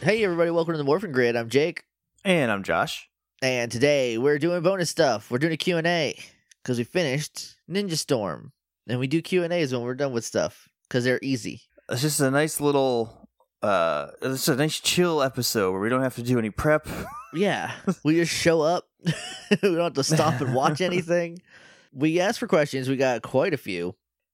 Hey everybody, welcome to the Morphin Grid. I'm Jake, And I'm Josh. and today we're doing bonus stuff. We're doing a Q&A because we finished Ninja Storm, and we do Q&As when we're done with stuff because they're easy. It's just a nice little, it's a nice chill episode where we don't have to do any prep. Yeah, we just show up. We don't have to stop and watch anything. We asked for questions. We got quite a few.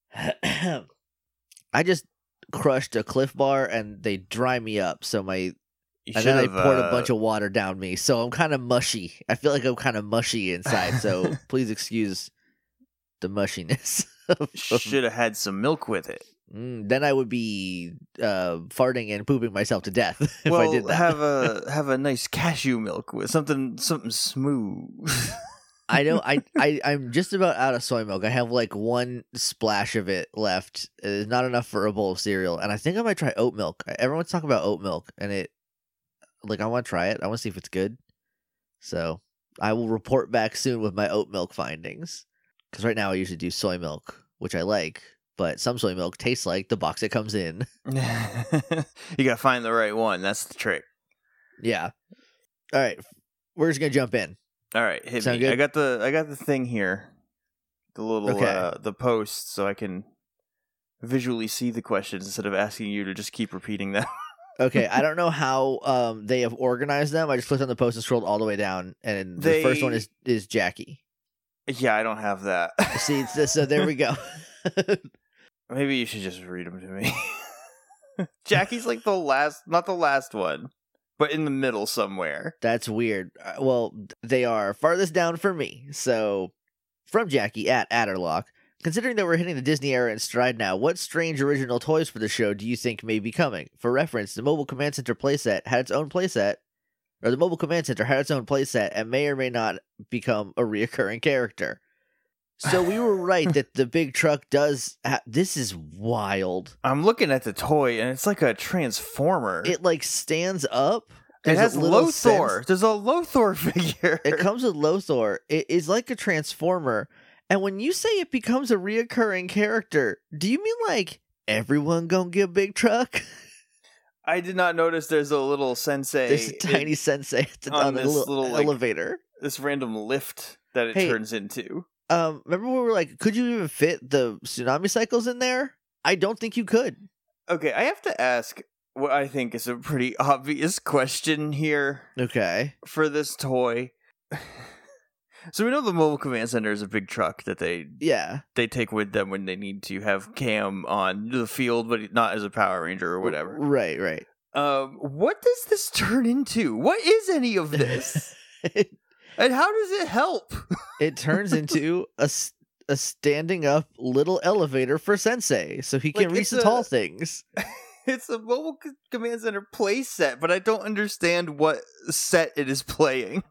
I just crushed a Cliff Bar, and they dry me up, so and then I poured a bunch of water down me, so I'm kind of mushy. I feel like I'm kind of mushy inside, so please excuse the mushiness. Should have had some milk with it. Then I would be farting and pooping myself to death if I did that. have a nice cashew milk with something smooth. I know. I'm just about out of soy milk. I have like one splash of it left. It's not enough for a bowl of cereal, and I think I might try oat milk. Everyone's talking about oat milk, and I want to try it. I want to see if it's good. So I will report back soon with my oat milk findings. Because right now I usually do soy milk, which I like, but some soy milk tastes like the box it comes in. You gotta find the right one. That's the trick. Yeah. All right, we're just gonna jump in. All right, hit Sound me. good? I got the thing here, the little the post, so I can visually see the questions instead of asking you to just keep repeating them. Okay, I don't know how they have organized them. I just clicked on the post and scrolled all the way down, and the first one is Jackie. Yeah, I don't have that. See, so there we go. Maybe you should just read them to me. Jackie's like not the last one, but in the middle somewhere. That's weird. Well, they are farthest down for me. So, from Jackie at Adderlock, considering that we're hitting the Disney era in stride now, what strange original toys for the show do you think may be coming? For reference, the Mobile Command Center playset had its own playset, or the Mobile Command Center had its own playset and may or may not become a reoccurring character. So we were right that the big truck does. This is wild. I'm looking at the toy and it's like a transformer. It like stands up. It has Lothor. There's a Lothor figure. It comes with Lothor. It is like a transformer. And when you say it becomes a reoccurring character, do you mean like everyone gonna get a big truck? I did not notice there's a little sensei. There's a tiny sensei on the little elevator. This random lift that it turns into. Remember when we were like, could you even fit the tsunami cycles in there? I don't think you could. Okay, I have to ask what I think is a pretty obvious question here. Okay. For this toy. So we know the Mobile Command Center is a big truck that they take with them when they need to have Cam on the field, but not as a Power Ranger or whatever. Right. What does this turn into? What is any of this? And how does it help? It turns into a standing up little elevator for Sensei, so he can reach the tall things. It's a Mobile Command Center play set, but I don't understand what set it is playing.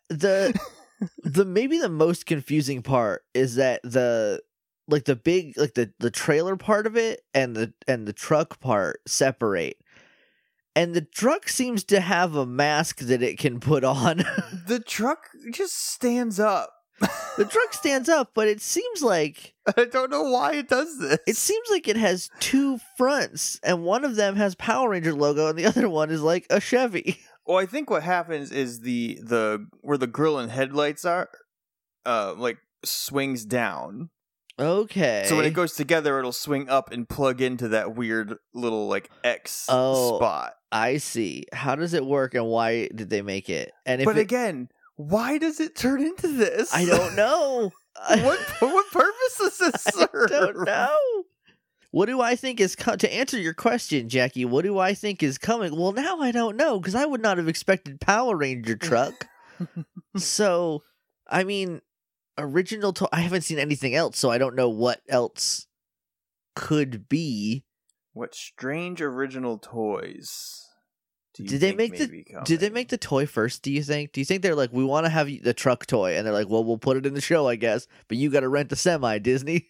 Maybe the most confusing part is that the trailer part of it and the truck part separate. And the truck seems to have a mask that it can put on. The truck just stands up. The truck stands up, but it seems like I don't know why it does this. It seems like it has two fronts, and one of them has Power Ranger logo and the other one is like a Chevy. Well, I think what happens is the where the grill and headlights are, swings down. Okay. So when it goes together, it'll swing up and plug into that weird little X spot. I see. How does it work, and why did they make it? And again, why does it turn into this? I don't know. What purpose does this serve? I don't know. What do I think is to answer your question, Jackie? What do I think is coming? Well, now I don't know because I would not have expected Power Ranger truck. So, I mean, original. I haven't seen anything else, so I don't know what else could be. What strange original toys? Did they make the toy first? Do you think? Do you think they're like, we want to have the truck toy, and they're like, well, we'll put it in the show, I guess, but you got to rent the semi, Disney.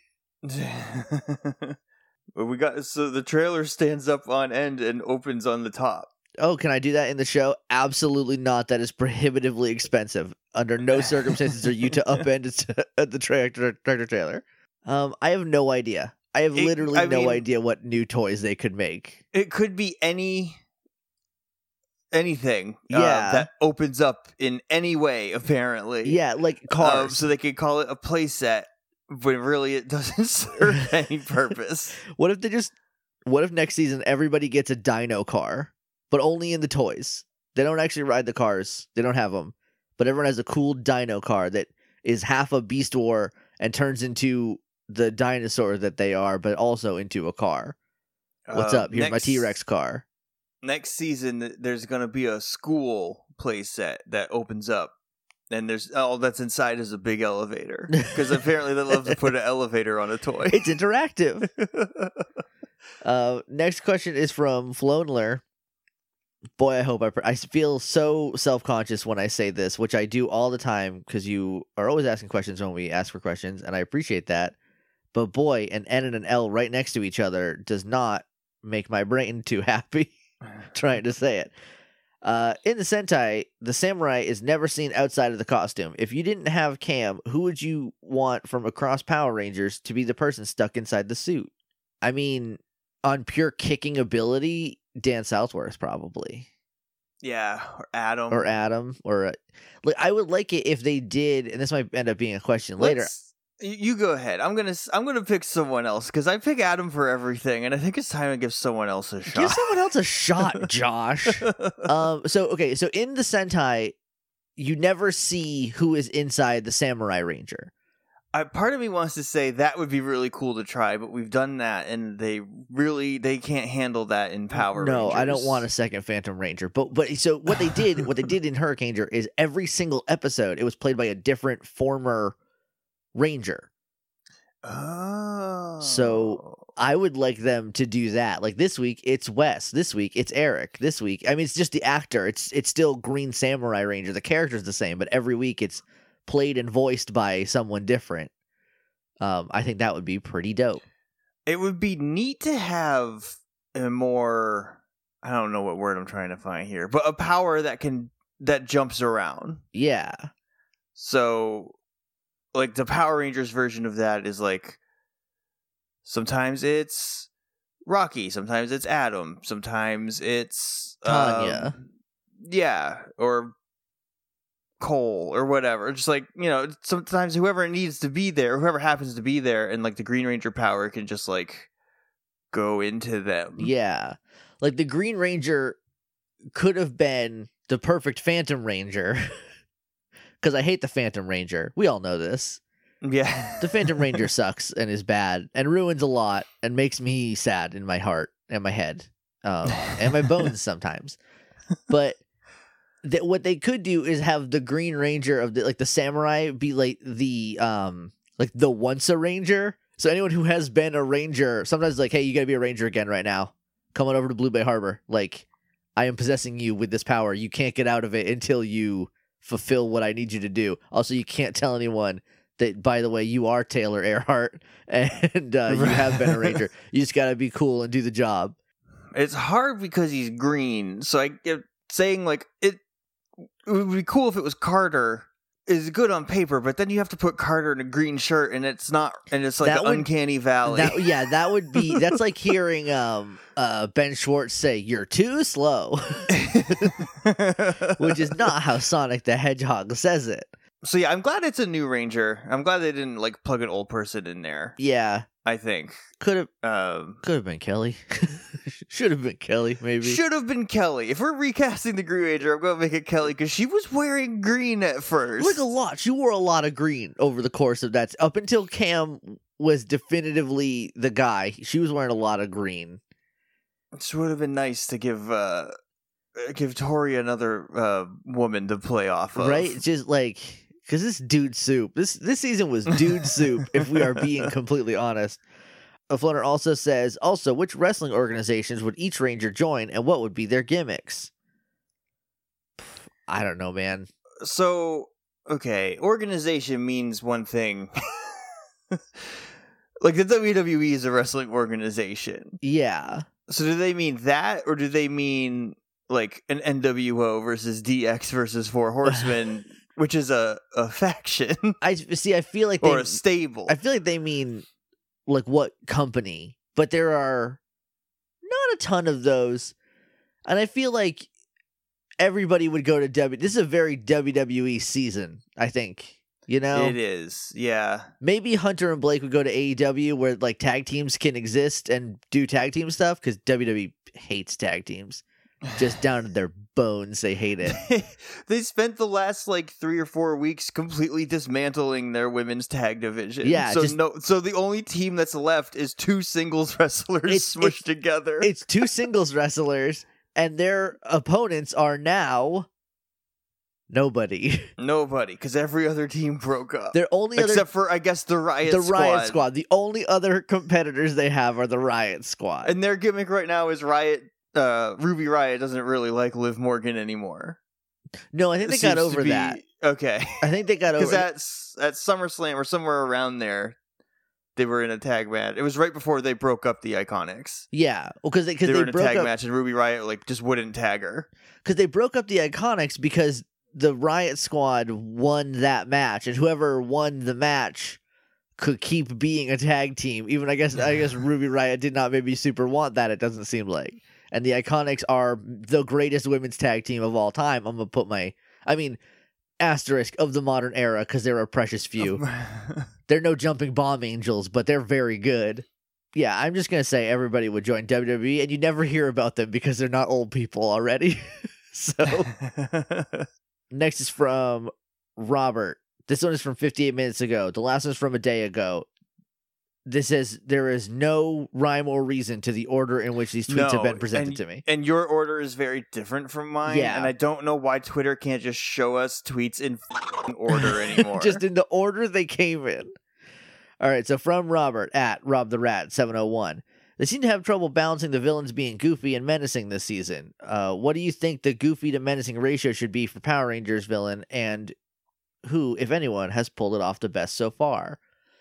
So the trailer stands up on end and opens on the top. Oh, can I do that in the show? Absolutely not. That is prohibitively expensive. Under no circumstances are you to upend the tractor trailer. I have no idea. I have literally no idea what new toys they could make. It could be any anything that opens up in any way, apparently. Yeah, like cars. So they could call it a playset, but really it doesn't serve any purpose. What if next season everybody gets a dino car, but only in the toys? They don't actually ride the cars. They don't have them. But everyone has a cool dino car that is half a Beast War and turns into the dinosaur that they are, but also into a car. What's up? Here's my T-Rex car. Next season, there's going to be a school playset that opens up. And there's all that's inside is a big elevator. Because apparently they love to put an elevator on a toy. It's interactive. Next question is from Floanler. Boy, I hope I feel so self-conscious when I say this, which I do all the time because you are always asking questions when we ask for questions, and I appreciate that. But boy, an N and an L right next to each other does not make my brain too happy trying to say it. In the Sentai, the samurai is never seen outside of the costume. If you didn't have Cam, who would you want from across Power Rangers to be the person stuck inside the suit? I mean, on pure kicking ability, Dan Southworth probably. Yeah, or Adam. I would like it if they did, and this might end up being a question later. You go ahead. I'm gonna pick someone else because I pick Adam for everything, and I think it's time to give someone else a shot. Give someone else a shot, Josh. So in the Sentai, you never see who is inside the Samurai Ranger. Part of me wants to say that would be really cool to try, but we've done that, and they can't handle that in Power Rangers. No, I don't want a second Phantom Ranger. But so what they did in Hurricaneger is every single episode it was played by a different former Ranger. Oh. So I would like them to do that. Like this week it's Wes. This week it's Eric. This week, I mean, it's just the actor. It's still Green Samurai Ranger. The character's the same, but every week it's played and voiced by someone different. I think that would be pretty dope. It would be neat to have a more, I don't know what word I'm trying to find here, but a power that jumps around. Yeah. So like the Power Rangers version of that is like sometimes it's Rocky, sometimes it's Adam, sometimes it's Tanya. Or Cole or whatever. Just like, sometimes whoever needs to be there, whoever happens to be there, and like the Green Ranger power can just like go into them. Yeah. Like the Green Ranger could have been the perfect Phantom Ranger. Because I hate the Phantom Ranger. We all know this. Yeah. The Phantom Ranger sucks and is bad and ruins a lot and makes me sad in my heart and my head and my bones sometimes. But what they could do is have the Green Ranger of the samurai be like the once a Ranger. So anyone who has been a Ranger, sometimes like, hey, you gotta be a Ranger again right now. Come on over to Blue Bay Harbor. Like, I am possessing you with this power. You can't get out of it until you fulfill what I need you to do. Also, you can't tell anyone that, by the way, you are Taylor Earhart and you have been a Ranger. You just gotta be cool and do the job. It's hard because he's green. So saying like it would be cool if it was Carter is good on paper, but then you have to put Carter in a green shirt and it's not, and it's like Uncanny Valley. That's like hearing Ben Schwartz say, "You're too slow," which is not how Sonic the Hedgehog says it. So yeah, I'm glad it's a new Ranger. I'm glad they didn't like plug an old person in there. Yeah, I think could have been Kelly. Should have been Kelly, maybe. Should have been Kelly. If we're recasting the Green Ranger, I'm going to make it Kelly because she was wearing green at first. Like a lot. She wore a lot of green over the course of that. Up until Cam was definitively the guy, she was wearing a lot of green. It would have been nice to give Tori another woman to play off of. Right? Just like, because this dude soup. This season was dude soup, if we are being completely honest. A Floater also says, which wrestling organizations would each Ranger join and what would be their gimmicks? I don't know, man. So, okay, organization means one thing. Like the WWE is a wrestling organization. Yeah. So do they mean that, or do they mean like an NWO versus DX versus Four Horsemen, which is a faction? I feel like or a stable. I feel like they mean like what company, but there are not a ton of those, and I feel like everybody would go to This is a very WWE season, I think. You know, It is, yeah. maybe Hunter and Blake would go to AEW where like tag teams can exist and do tag team stuff because WWE hates tag teams, just down to their bones. They hate it. They spent the last like 3 or 4 weeks completely dismantling their women's tag division. Yeah, so the only team that's left is 2 singles wrestlers smushed together. It's 2 singles wrestlers, and their opponents are now nobody. Nobody, because every other team broke up. Their only except for, I guess, the Riot Squad. Riot Squad. The only other competitors they have are the Riot Squad. And their gimmick right now is Riot. Ruby Riot doesn't really like Liv Morgan anymore. No, I think they got over that. Okay. I think they got over because at SummerSlam or somewhere around there, they were in a tag match. It was right before they broke up the Iconics. Yeah, well, because they were in a tag match, and Ruby Riot like just wouldn't tag her because they broke up the Iconics because the Riot Squad won that match, and whoever won the match could keep being a tag team. Even I guess Ruby Riot did not maybe super want that. It doesn't seem like. And the Iconics are the greatest women's tag team of all time. I'm gonna put asterisk of the modern era because they're a precious few. They're no jumping bomb angels, but they're very good. Yeah, I'm just gonna say everybody would join WWE, and you never hear about them because they're not old people already. So. Next is from Robert. This one is from 58 minutes ago. The last one is from a day ago. This says, there is no rhyme or reason to the order in which these tweets have been presented to me. And your order is very different from mine. Yeah. And I don't know why Twitter can't just show us tweets in order anymore. Just in the order they came in. All right, so from Robert at Rob the Rat 701. They seem to have trouble balancing the villains being goofy and menacing this season. What do you think the goofy to menacing ratio should be for Power Rangers villain, and who, if anyone, has pulled it off the best so far?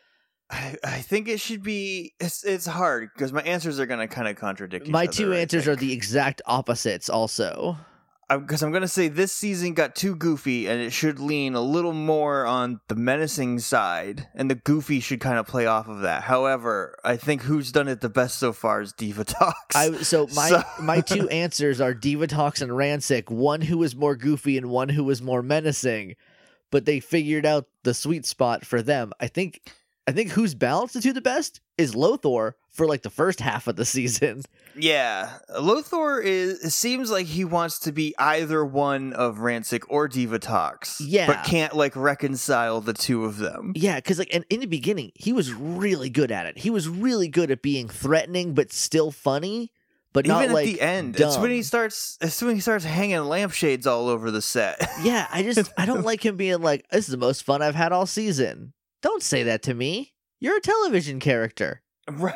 I think it should be... It's hard, because my answers are going to kind of contradict each other. My 2 answers are the exact opposites also. Because I'm going to say this season got too goofy, and it should lean a little more on the menacing side, and the goofy should kind of play off of that. However, I think who's done it the best so far is Divatox. My 2 answers are Divatox and Rancic, one who was more goofy and one who was more menacing, but they figured out the sweet spot for them. I think who's balanced the 2 the best is Lothar for like the first half of the season. Yeah, Lothar seems like he wants to be either one of Rancic or Divatox. Yeah, but can't like reconcile the 2 of them. Yeah, because like in the beginning he was really good at it. He was really good at being threatening but still funny. But even not at like the end, dumb. It's when he starts hanging lampshades all over the set. Yeah, I don't like him being like, this is the most fun I've had all season. Don't say that to me. You're a television character. Right.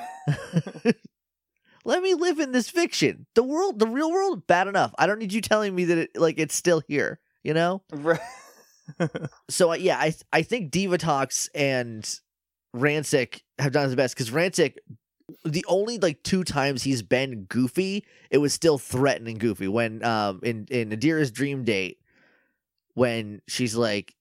Let me live in this fiction. The real world, bad enough. I don't need you telling me that it's still here, you know? Right. So I think Divatox and Rancic have done his best because Rancic, the only like 2 times he's been goofy, it was still threatening goofy. When in Nadira's dream date, when she's like,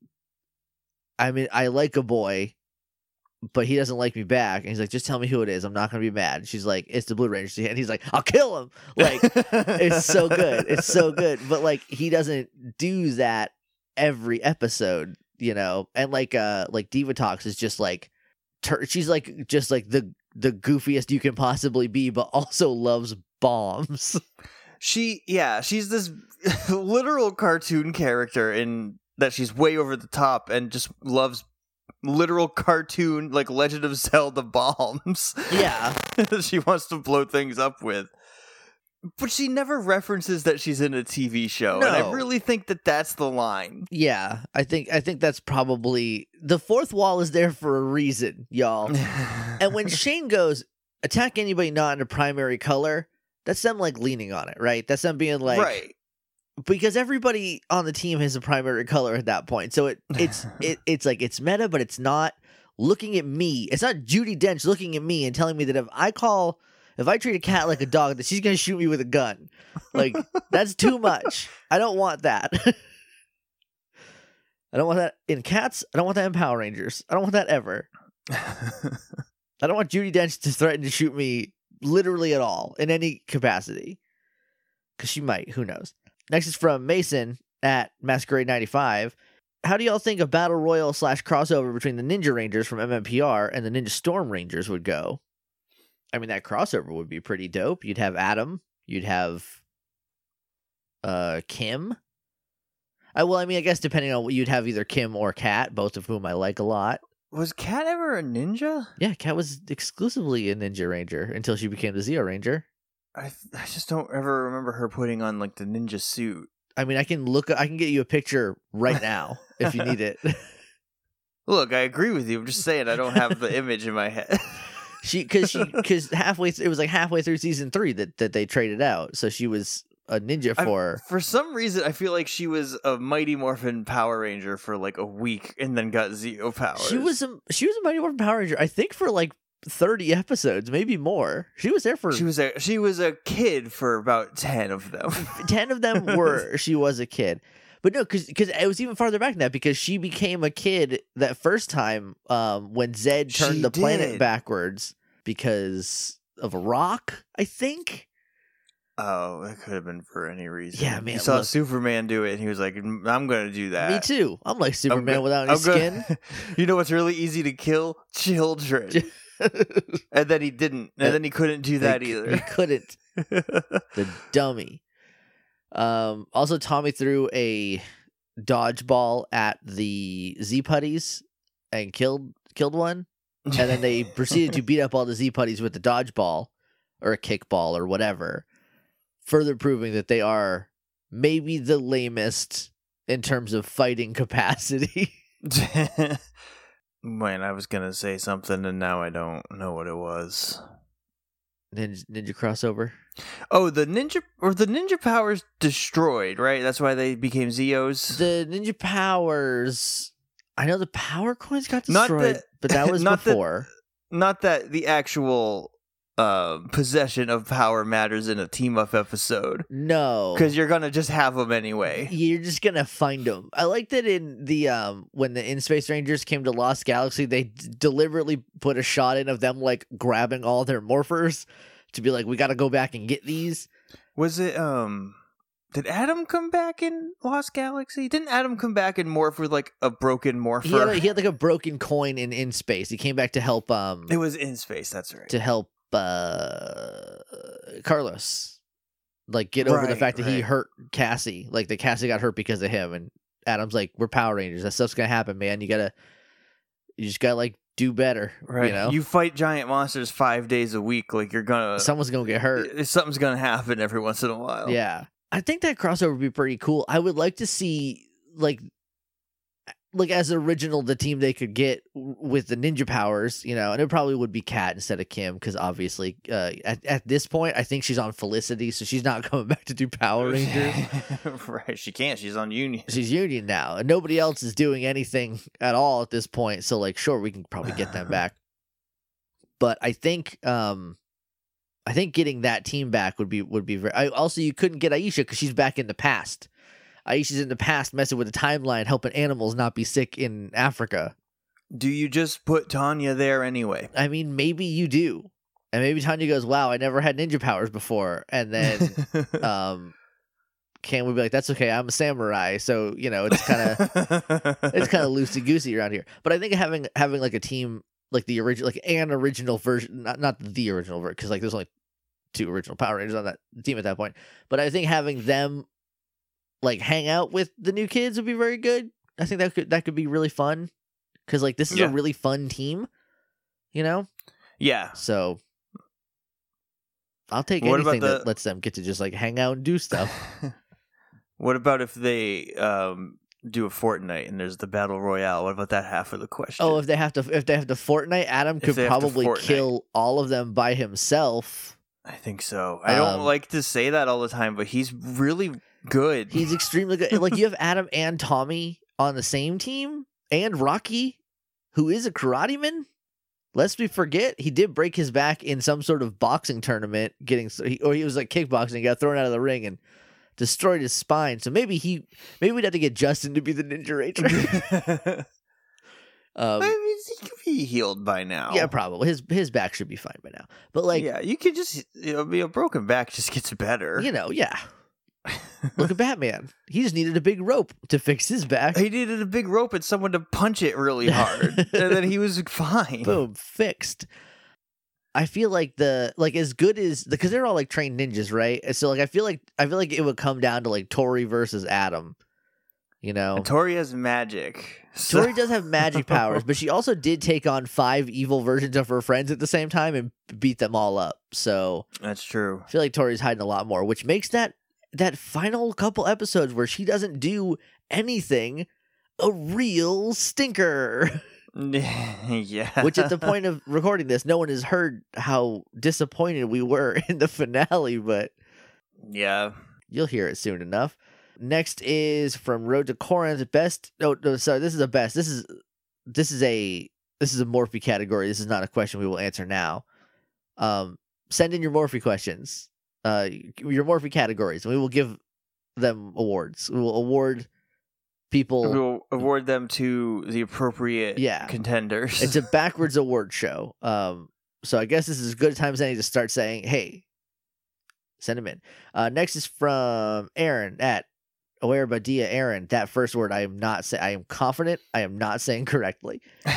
I like a boy, but he doesn't like me back. And he's like, just tell me who it is. I'm not going to be mad. And she's like, it's the Blue Ranger. And he's like, I'll kill him. Like, it's so good. It's so good. But like, he doesn't do that every episode, you know? And like Divatox is just like, she's like, just like the goofiest you can possibly be, but also loves bombs. She's this literal cartoon character in that she's way over the top and just loves literal cartoon, like Legend of Zelda bombs. Yeah. That she wants to blow things up with. But she never references that she's in a TV show. No. And I really think that that's the line. Yeah, I think that's probably... The 4th wall is there for a reason, y'all. And when Shane goes, attack anybody not in a primary color, that's them like leaning on it, right? That's them being like... Right. Because everybody on the team has a primary color at that point. So it's like it's meta, but it's not looking at me. It's not Judi Dench looking at me and telling me that if I treat a cat like a dog, that she's gonna shoot me with a gun. Like, that's too much. I don't want that. I don't want that in cats. I don't want that in Power Rangers. I don't want that ever. I don't want Judi Dench to threaten to shoot me literally at all in any capacity. Because she might. Who knows? Next is from Mason at Masquerade95. How do y'all think a battle royal / crossover between the Ninja Rangers from MMPR and the Ninja Storm Rangers would go? I mean, that crossover would be pretty dope. You'd have Adam. You'd have Kim. I guess depending on what you'd have either Kim or Kat, both of whom I like a lot. Was Kat ever a ninja? Yeah, Kat was exclusively a Ninja Ranger until she became the Zeo Ranger. I just don't ever remember her putting on like the ninja suit. I mean, I can get you a picture right now if you need it. Look, I agree with you. I'm just saying I don't have the image in my head. Because it was like halfway through season 3 that they traded out, so she was a ninja for some reason. I feel like she was a Mighty Morphin Power Ranger for like a week and then got Zeo powers. She was a Mighty Morphin Power Ranger, I think, for like 30 episodes, maybe more. She was there for she was a kid for about 10 of them. 10 of them were she was a kid. But no, because it was even farther back than that, because she became a kid that first time when Zed turned the planet backwards because of a rock, I think. Oh, that could have been for any reason. Yeah, man. He saw Superman do it, and he was like, I'm going to do that. Me too. I'm like Superman without any skin. You know what's really easy to kill? Children. And then he didn't. And then he couldn't do that either. He couldn't. The dummy. Also, Tommy threw a dodgeball at the Z-Putties and killed one. And then they proceeded to beat up all the Z-Putties with the dodgeball or a kickball or whatever, further proving that they are maybe the lamest in terms of fighting capacity. Man, I was going to say something and now I don't know what it was. Ninja crossover? Oh, the ninja powers destroyed, right? That's why they became Zeos? The ninja powers... I know the power coins got destroyed, but that was before. Not that the actual possession of power matters in a team-up episode. No. Because you're going to just have them anyway. You're just going to find them. I like that in the when the In-Space Rangers came to Lost Galaxy, they deliberately put a shot in of them like grabbing all their morphers to be like, we got to go back and get these. Was it... Did Adam come back in Lost Galaxy? Didn't Adam come back and morph with like a broken morpher? He had like a broken coin in space. He came back to help. It was in space. That's right. To help Carlos, like get over the fact that he hurt Cassie. Like that Cassie got hurt because of him. And Adam's like, "We're Power Rangers. That stuff's gonna happen, man. You just gotta like do better. Right. You know, you fight giant monsters 5 days a week. Like someone's gonna get hurt. Something's gonna happen every once in a while. Yeah." I think that crossover would be pretty cool. I would like to see, like as original, the team they could get with the ninja powers, you know, and it probably would be Kat instead of Kim, because obviously at this point, I think she's on Felicity, so she's not coming back to do Power Rangers. Right, she can't. She's on Union. She's Union now, and nobody else is doing anything at all at this point, so, like, sure, we can probably get them back. But I think getting that team back would be very... Also, you couldn't get Aisha because she's back in the past. Aisha's in the past messing with the timeline, helping animals not be sick in Africa. Do you just put Tanya there anyway? I mean, maybe you do. And maybe Tanya goes, wow, I never had ninja powers before. And then Cam would be like, that's okay, I'm a samurai. So, you know, it's kind of loosey-goosey around here. But I think having like a team... like the original, like an original version, not the original version, because like there's only 2 original Power Rangers on that team at that point. But I think having them like hang out with the new kids would be very good. I think that could be really fun, because like this is a really fun team, you know. Yeah. So I'll take anything that lets them get to just like hang out and do stuff. What about if they do a Fortnite and there's the battle royale? What about that half of the question? Oh, if they have to Fortnite, Adam could probably kill all of them by himself. I think so. I don't like to say that all the time, but he's really good. He's extremely good. Like, you have Adam and Tommy on the same team, and Rocky, who is a karateman. Lest we forget, he did break his back in some sort of boxing tournament, he was like kickboxing, he got thrown out of the ring and destroyed his spine. So maybe we'd have to get Justin to be the Ninja Ranger. I mean, he could be healed by now. Yeah, probably. His back should be fine by now. But like, yeah, you could just, be a broken back just gets better. You know, yeah. Look at Batman. He just needed a big rope to fix his back. He needed a big rope and someone to punch it really hard, and then he was fine. Boom, fixed. I feel like as good as because they're all like trained ninjas, right? And so like I feel like it would come down to like Tori versus Adam. You know, And Tori has magic. Tori does have magic powers, but she also did take on 5 evil versions of her friends at the same time and beat them all up. So That's true. I feel like Tori's hiding a lot more, which makes that final couple episodes where she doesn't do anything a real stinker. Yeah. Which at the point of recording this, no one has heard how disappointed we were in the finale, but Yeah. you'll hear it soon enough. Next is from Road to Corinth. Best. No, sorry. This is a best. This is a Morphe category. This is not a question we will answer now. Send in your Morphe questions. Your Morphe categories, and we will give them awards. We will award people. We'll award them to the appropriate contenders. It's a backwards award show. So I guess this is as good a time as any to start saying, "Hey, send them in." Next is from Aaron at Aware Badia. Aaron, that first word I am confident I am not saying correctly.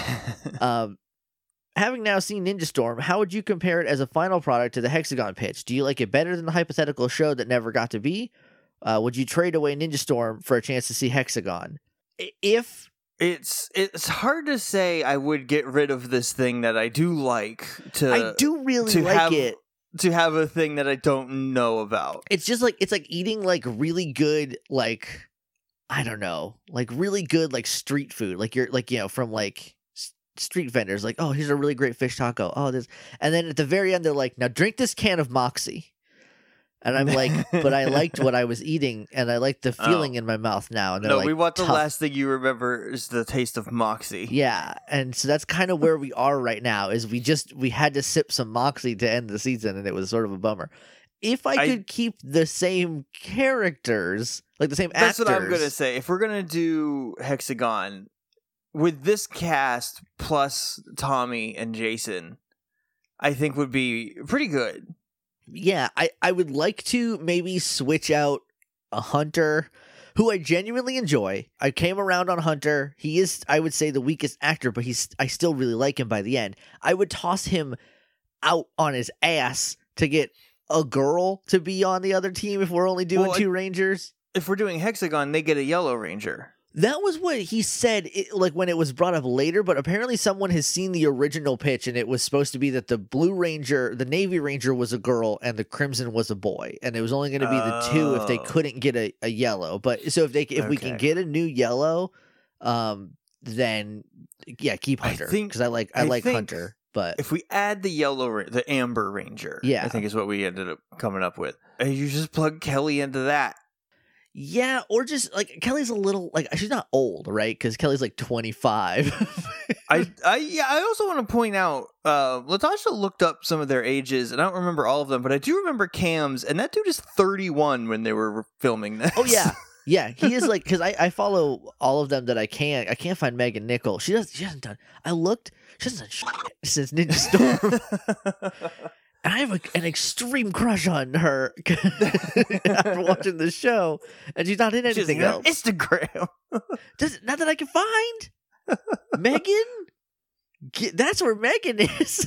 Having now seen Ninja Storm, how would you compare it as a final product to the Hexagon pitch? Do you like it better than the hypothetical show that never got to be? Would you trade away Ninja Storm for a chance to see Hexagon? If it's hard to say I would get rid of this thing that I do like I do really like it. To have a thing that I don't know about. It's just like it's like eating like really good like I don't know, like really good like street food. Like you're like, you know, from like street vendors like, "Oh, here's a really great fish taco." Oh, this. And then at the very end they're like, "Now drink this can of Moxie." And I'm like, "But I liked what I was eating and I liked the feeling in my mouth now." And they're no, like, we want the tough. last thing you remember is the taste of Moxie. Yeah, and so that's kind of where we are right now. Is we had to sip some Moxie to end the season, and it was sort of a bummer. If I could keep the same characters, like the same actors, that's what I'm gonna say. If we're gonna do Hexagon with this cast plus Tommy and Jason, I think would be pretty good. Yeah, I would like to maybe switch out a Hunter, who I genuinely enjoy. I came around on Hunter. He is, I would say, the weakest actor, but I still really like him by the end. I would toss him out on his ass to get a girl to be on the other team if we're only doing 2 Rangers. If we're doing Hexagon, they get a Yellow Ranger. That was what he said, like when it was brought up later, but apparently someone has seen the original pitch and it was supposed to be that the Blue Ranger, the Navy Ranger was a girl and the Crimson was a boy. And it was only going to be the 2 if they couldn't get a yellow. But so if we can get a new yellow, then yeah, keep Hunter. Because I like Hunter. But if we add the Amber Ranger, I think is what we ended up coming up with. And you just plug Kelly into that. Yeah, or just like Kelly's a little like she's not old, right? Because Kelly's like 25. I also want to point out, Latasha looked up some of their ages, and I don't remember all of them, but I do remember Cam's, and that dude is 31 when they were filming this. Oh yeah, he is like because I follow all of them that I can. I can't find Megan Nickel. She hasn't done. I looked. She hasn't done shit since Ninja Storm. And I have an extreme crush on her after watching the show, and she's not in anything else. Instagram. Not that I can find. Megan? That's where Megan is.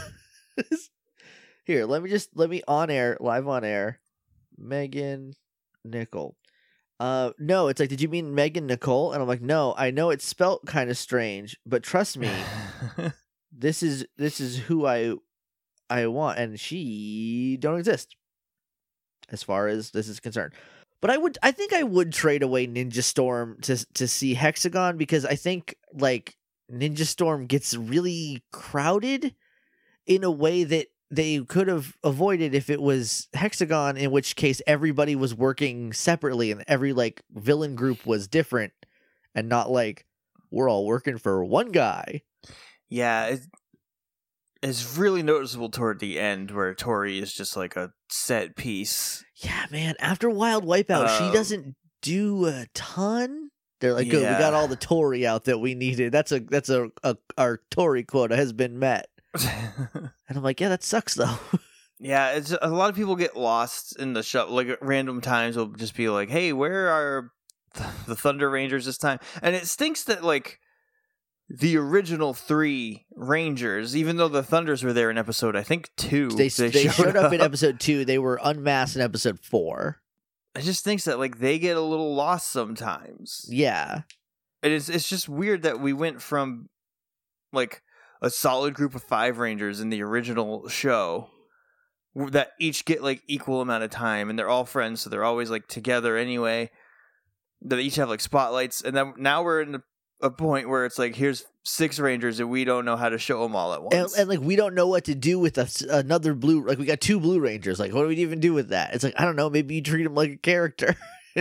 Here, let me live on air. Megan Nickel. No, it's like, did you mean Megan Nicole? And I'm like, no, I know it's spelt kind of strange, but trust me, this is who I want, and she don't exist as far as this is concerned. But I think I would trade away Ninja Storm to see Hexagon, because I think like Ninja Storm gets really crowded in a way that they could have avoided if it was Hexagon, in which case everybody was working separately and every like villain group was different and not like we're all working for one guy. Yeah, it's really noticeable toward the end where Tori is just like a set piece. Yeah, man. After Wild Wipeout, she doesn't do a ton. They're like, good, we got all the Tori out that we needed. That's our Tori quota has been met. And I'm like, yeah, that sucks though. Yeah, it's a lot of people get lost in the show. Like at random times, will just be like, "Hey, where are the Thunder Rangers this time?" And it stinks that like the original 3 Rangers, even though the Thunders were there in episode, I think 2, They showed up in episode 2. They were unmasked in episode 4. I just think that like they get a little lost sometimes. Yeah. And it's just weird that we went from like a solid group of 5 Rangers in the original show that each get like equal amount of time, and they're all friends, so they're always like together anyway. That each have like spotlights, and then now we're in a point where it's like here's 6 Rangers and we don't know how to show them all at once, And like we don't know what to do with another blue. Like we got 2 Blue Rangers. Like what do we even do with that? It's like I don't know. Maybe you treat them like a character.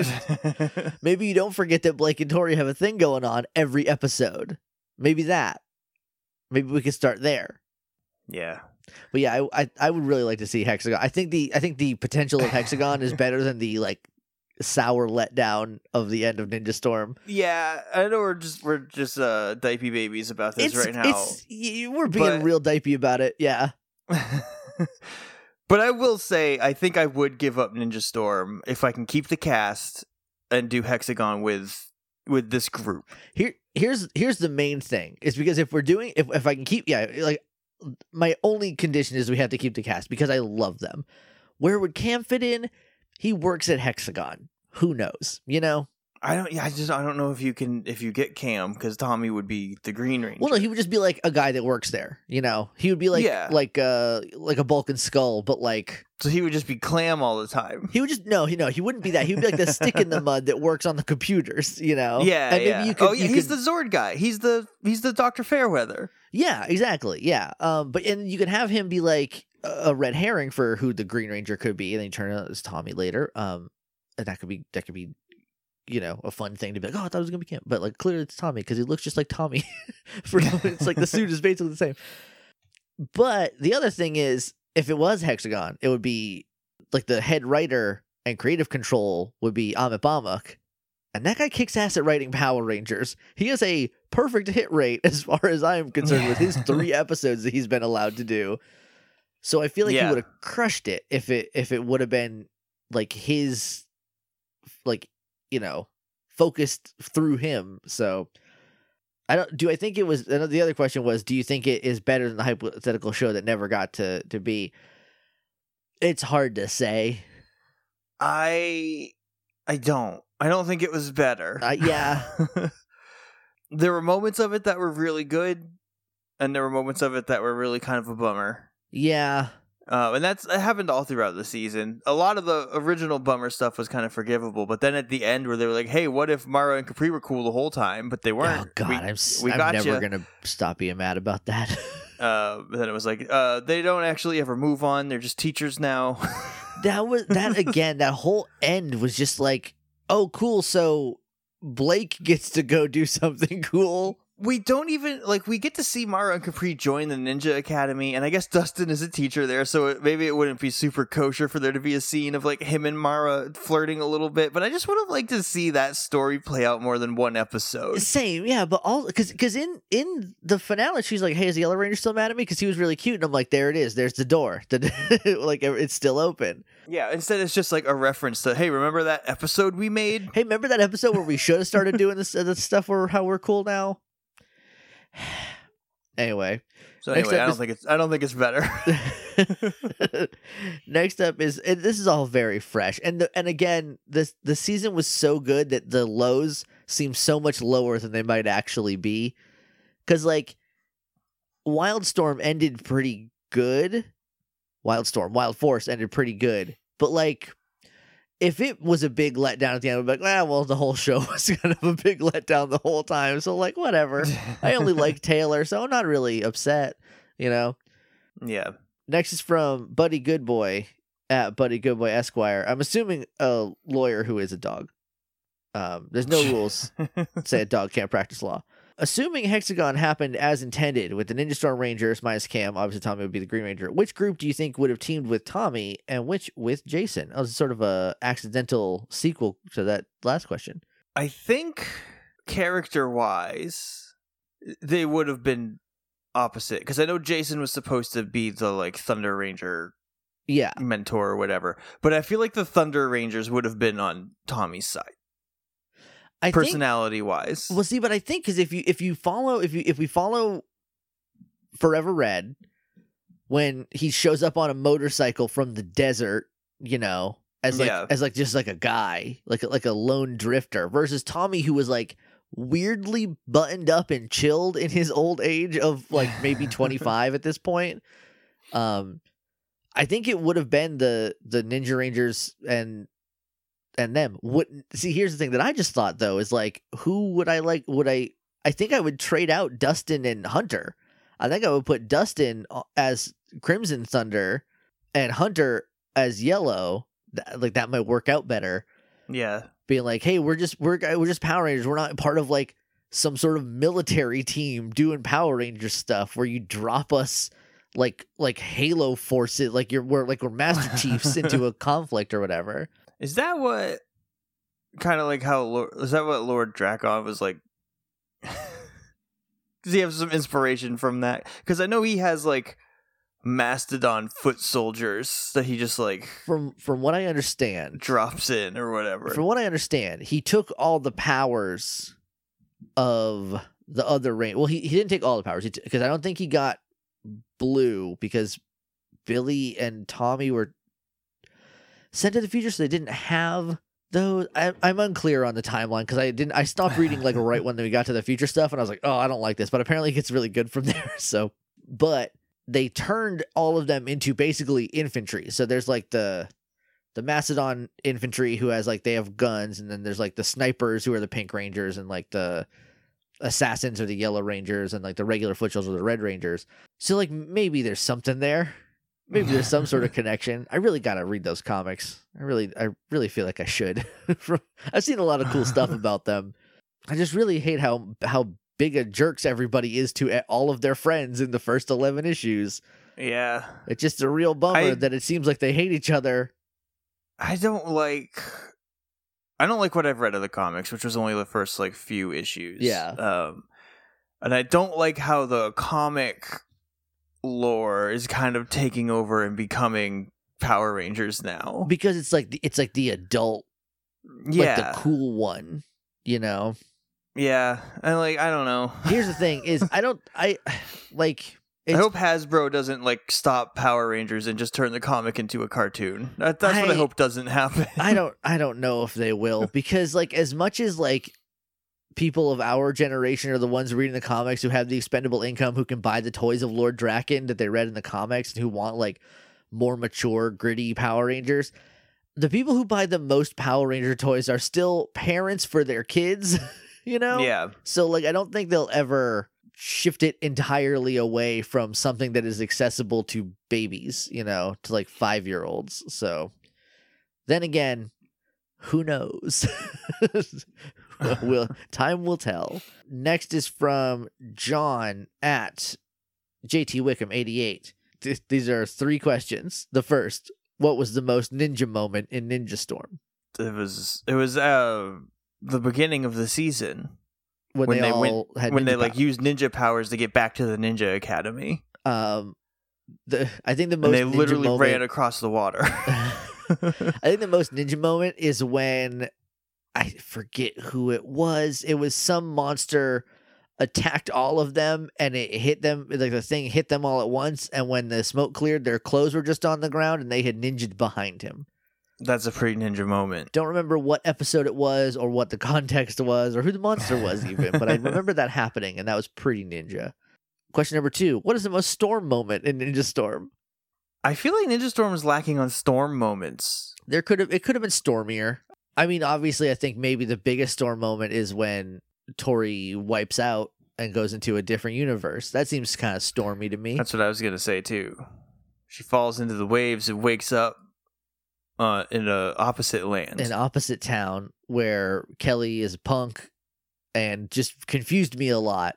Maybe you don't forget that Blake and Tori have a thing going on every episode. Maybe that. Maybe we could start there. Yeah. But yeah, I would really like to see Hexagon. I think the potential of Hexagon is better than the like sour letdown of the end of Ninja Storm. Yeah, I know we're just diaper babies about this right now. We're being real diaper about it. Yeah. But I will say, I think I would give up Ninja Storm if I can keep the cast and do Hexagon with this group. Here's the main thing. Is because if we're doing if I can keep like my only condition is we have to keep the cast because I love them. Where would Cam fit in? He works at Hexagon. Who knows? You know? I don't know if you get Cam, because Tommy would be the Green Ranger. Well, no, he would just be like a guy that works there. You know, he would be like like a Bulk and Skull, but like so he would just be Clam all the time. He would just he wouldn't be that. He would be like the stick in the mud that works on the computers. You know? Yeah, and maybe you could. He's the Zord guy. He's the Dr. Fairweather. Yeah, exactly. Yeah. But and you could have him be like a red herring for who the Green Ranger could be, and then you turn out as Tommy later. And that could be you know, a fun thing to be like, oh, I thought it was gonna be Cam, but like clearly it's Tommy because he looks just like Tommy. It's like the suit is basically the same. But the other thing is, if it was Hexagon, it would be like the head writer and creative control would be Amit Bamuk, and that guy kicks ass at writing Power Rangers. He has a perfect hit rate as far as I am concerned with his 3 episodes that he's been allowed to do. So I feel like he would have crushed it if it would have been like his like, you know, focused through him. So I think it was, the other question was, do you think it is better than the hypothetical show that never got to be? It's hard to say. I don't think it was better. Yeah. There were moments of it that were really good, and there were moments of it that were really kind of a bummer. Yeah. And it happened all throughout the season. A lot of the original bummer stuff was kind of forgiveble, but then at the end where they were like, hey, what if Mara and Capri were cool the whole time, but they weren't. Oh, God, I'm never going to stop being mad about that. But then it was like, they don't actually ever move on. They're just teachers now. That whole end was just like, oh, cool, so Blake gets to go do something cool. We don't even, like, we get to see Mara and Capri join the Ninja Academy, and I guess Dustin is a teacher there, so maybe it wouldn't be super kosher for there to be a scene of, like, him and Mara flirting a little bit, but I just would have liked to see that story play out more than one episode. Same, yeah, but because in the finale, she's like, hey, is the Yellow Ranger still mad at me? Because he was really cute, and I'm like, there it is, there's the door. Like, it's still open. Yeah, instead it's just, like, a reference to, hey, remember that episode we made? Hey, remember that episode where we should have started doing this stuff where how we're cool now? Anyway, I don't think it's better. Next up is, this is all very fresh, and again, the season was so good that the lows seem so much lower than they might actually be, because like Wildstorm ended pretty good. Wild Force ended pretty good, but like, if it was a big letdown at the end, I'd be like, well, the whole show was kind of a big letdown the whole time. So, like, whatever. I only like Taylor, so I'm not really upset, you know? Yeah. Next is from Buddy Goodboy at Buddy Goodboy Esquire. I'm assuming a lawyer who is a dog. There's no rules say a dog can't practice law. Assuming Hexagon happened as intended with the Ninja Storm Rangers minus Cam, obviously Tommy would be the Green Ranger. Which group do you think would have teamed with Tommy and which with Jason? That was sort of a accidental sequel to that last question. I think character-wise, they would have been opposite, because I know Jason was supposed to be the like Thunder Ranger Yeah. mentor or whatever. But I feel like the Thunder Rangers would have been on Tommy's side, I think, personality wise. well, see, but I think because if we follow Forever Red, when he shows up on a motorcycle from the desert, you know, as like just like a guy, like a lone drifter, versus Tommy, who was like weirdly buttoned up and chilled in his old age of like maybe 25 at this point. I think it would have been the Ninja Rangers and them. See, here's the thing that I just thought though is like, who would I like? I think I would trade out Dustin and Hunter. I think I would put Dustin as Crimson Thunder and Hunter as Yellow. Like that might work out better. Yeah. Being like, hey, we're just Power Rangers. We're not part of like some sort of military team doing Power Ranger stuff where you drop us like Halo forces, like we're Master Chiefs into a conflict or whatever. Is that what kind of like how is that what Lord Drakon was like? Does he have some inspiration from that? Because I know he has like Mastodon foot soldiers that he just like from what I understand drops in or whatever. From what I understand, he took all the powers of the other Ranger. Well, he didn't take all the powers because I don't think he got Blue because Billy and Tommy were sent to the future, so they didn't have those. I'm unclear on the timeline because I stopped reading like right when we got to the future stuff, and I was like, oh, I don't like this, but apparently it gets really good from there. So, but they turned all of them into basically infantry. So there's like the Mastodon infantry who has like they have guns, and then there's like the snipers who are the Pink Rangers, and like the assassins are the Yellow Rangers, and like the regular foot soldiers are the Red Rangers. So like maybe there's something there. Maybe there's some sort of connection. I really gotta read those comics. I really feel like I should. I've seen a lot of cool stuff about them. I just really hate how big a jerks everybody is to all of their friends in the first 11 issues. Yeah, it's just a real bummer that it seems like they hate each other. I don't like what I've read of the comics, which was only the first like few issues. Yeah. And I don't like how the comic lore is kind of taking over and becoming Power Rangers now, because it's like the adult, like the cool one, you know. Yeah, and like I don't know. Here's the thing: is I hope Hasbro doesn't like stop Power Rangers and just turn the comic into a cartoon. That's what I hope doesn't happen. I don't know if they will, because like as much as like people of our generation are the ones reading the comics who have the expendable income, who can buy the toys of Lord Draken that they read in the comics, and who want like more mature, gritty Power Rangers, the people who buy the most Power Ranger toys are still parents for their kids, you know? Yeah. So like I don't think they'll ever shift it entirely away from something that is accessible to babies, you know, to like 5-year-olds. So then again, who knows? Time will tell. Next is from John at JT Wickham 88. These are 3 questions. The first: what was the most ninja moment in Ninja Storm? It was the beginning of the season when they used ninja powers to get back to the Ninja Academy. I think the most they literally ran across the water. I think the most ninja moment is when I forget who it was. It was some monster attacked all of them, and it hit them, like the thing hit them all at once, and when the smoke cleared, their clothes were just on the ground and they had ninja'd behind him. That's a pretty ninja moment. Don't remember what episode it was or what the context was or who the monster was even, but I remember that happening, and that was pretty ninja. Question number 2: what is the most Storm moment in Ninja Storm? I feel like Ninja Storm is lacking on Storm moments. It could have been stormier. I mean, obviously, I think maybe the biggest Storm moment is when Tori wipes out and goes into a different universe. That seems kind of stormy to me. That's what I was going to say, too. She falls into the waves and wakes up in a opposite land. An opposite town where Kelly is a punk and just confused me a lot.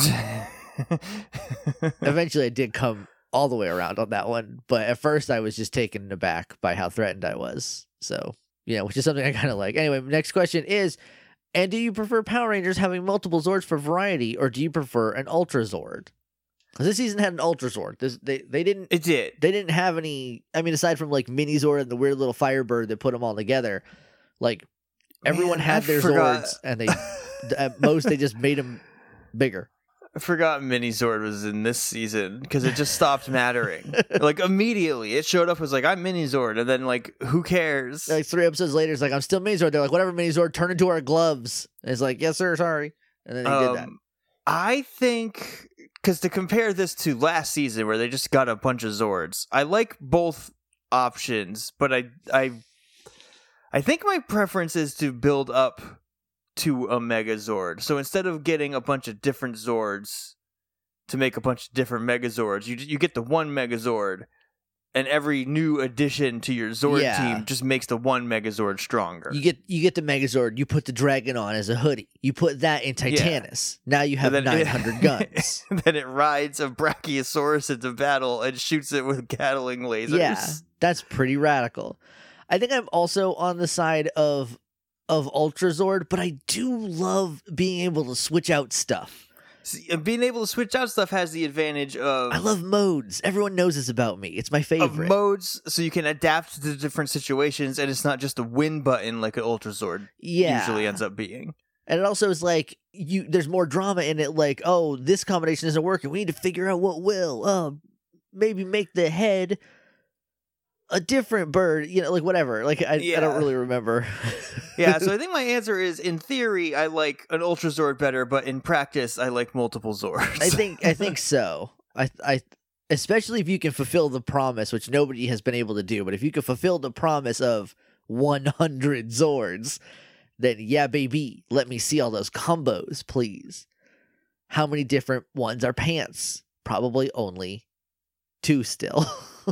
Eventually, I did come all the way around on that one. But at first, I was just taken aback by how threatened I was. So, yeah, which is something I kind of like. Anyway, next question is, and do you prefer Power Rangers having multiple Zords for variety, or do you prefer an Ultra Zord? Because this season had an Ultra Zord. They didn't. It did. They didn't have any. I mean, aside from like Mini Zord and the weird little Firebird that put them all together, like everyone Man, had I their forgot. Zords, and they at most they just made them bigger. I forgot Mini Zord was in this season because it just stopped mattering. Like immediately, it showed up was like, I'm Mini Zord, and then like, who cares? Like 3 episodes later, it's like I'm still Mini Zord. They're like, whatever, Mini Zord, turn into our gloves. And it's like, yes, sir, sorry. And then they did that. I think because to compare this to last season where they just got a bunch of Zords, I like both options, but I think my preference is to build up to a Megazord. So instead of getting a bunch of different Zords to make a bunch of different Megazords, you get the one Megazord, and every new addition to your Zord team just makes the one Megazord stronger. You get the Megazord. You put the dragon on as a hoodie. You put that in Titanus. Now you have 900 guns. Then it rides a Brachiosaurus into battle and shoots it with Gatling lasers. Yeah, that's pretty radical. I think I'm also on the side of Ultra Zord, but I do love being able to switch out stuff. See, being able to switch out stuff has the advantage of... I love modes. Everyone knows this about me. It's my favorite. Of modes, so you can adapt to different situations, and it's not just a win button like an Ultra Zord usually ends up being. And it also is like, there's more drama in it, like, oh, this combination isn't working. We need to figure out what will. Maybe make the head a different bird, like whatever. Like I don't really remember. Yeah, so I think my answer is, in theory, I like an Ultra Zord better, but in practice, I like multiple Zords. I think so. I especially if you can fulfill the promise, which nobody has been able to do. But if you can fulfill the promise of 100 Zords, then yeah, baby, let me see all those combos, please. How many different ones are pants? Probably only 2 still.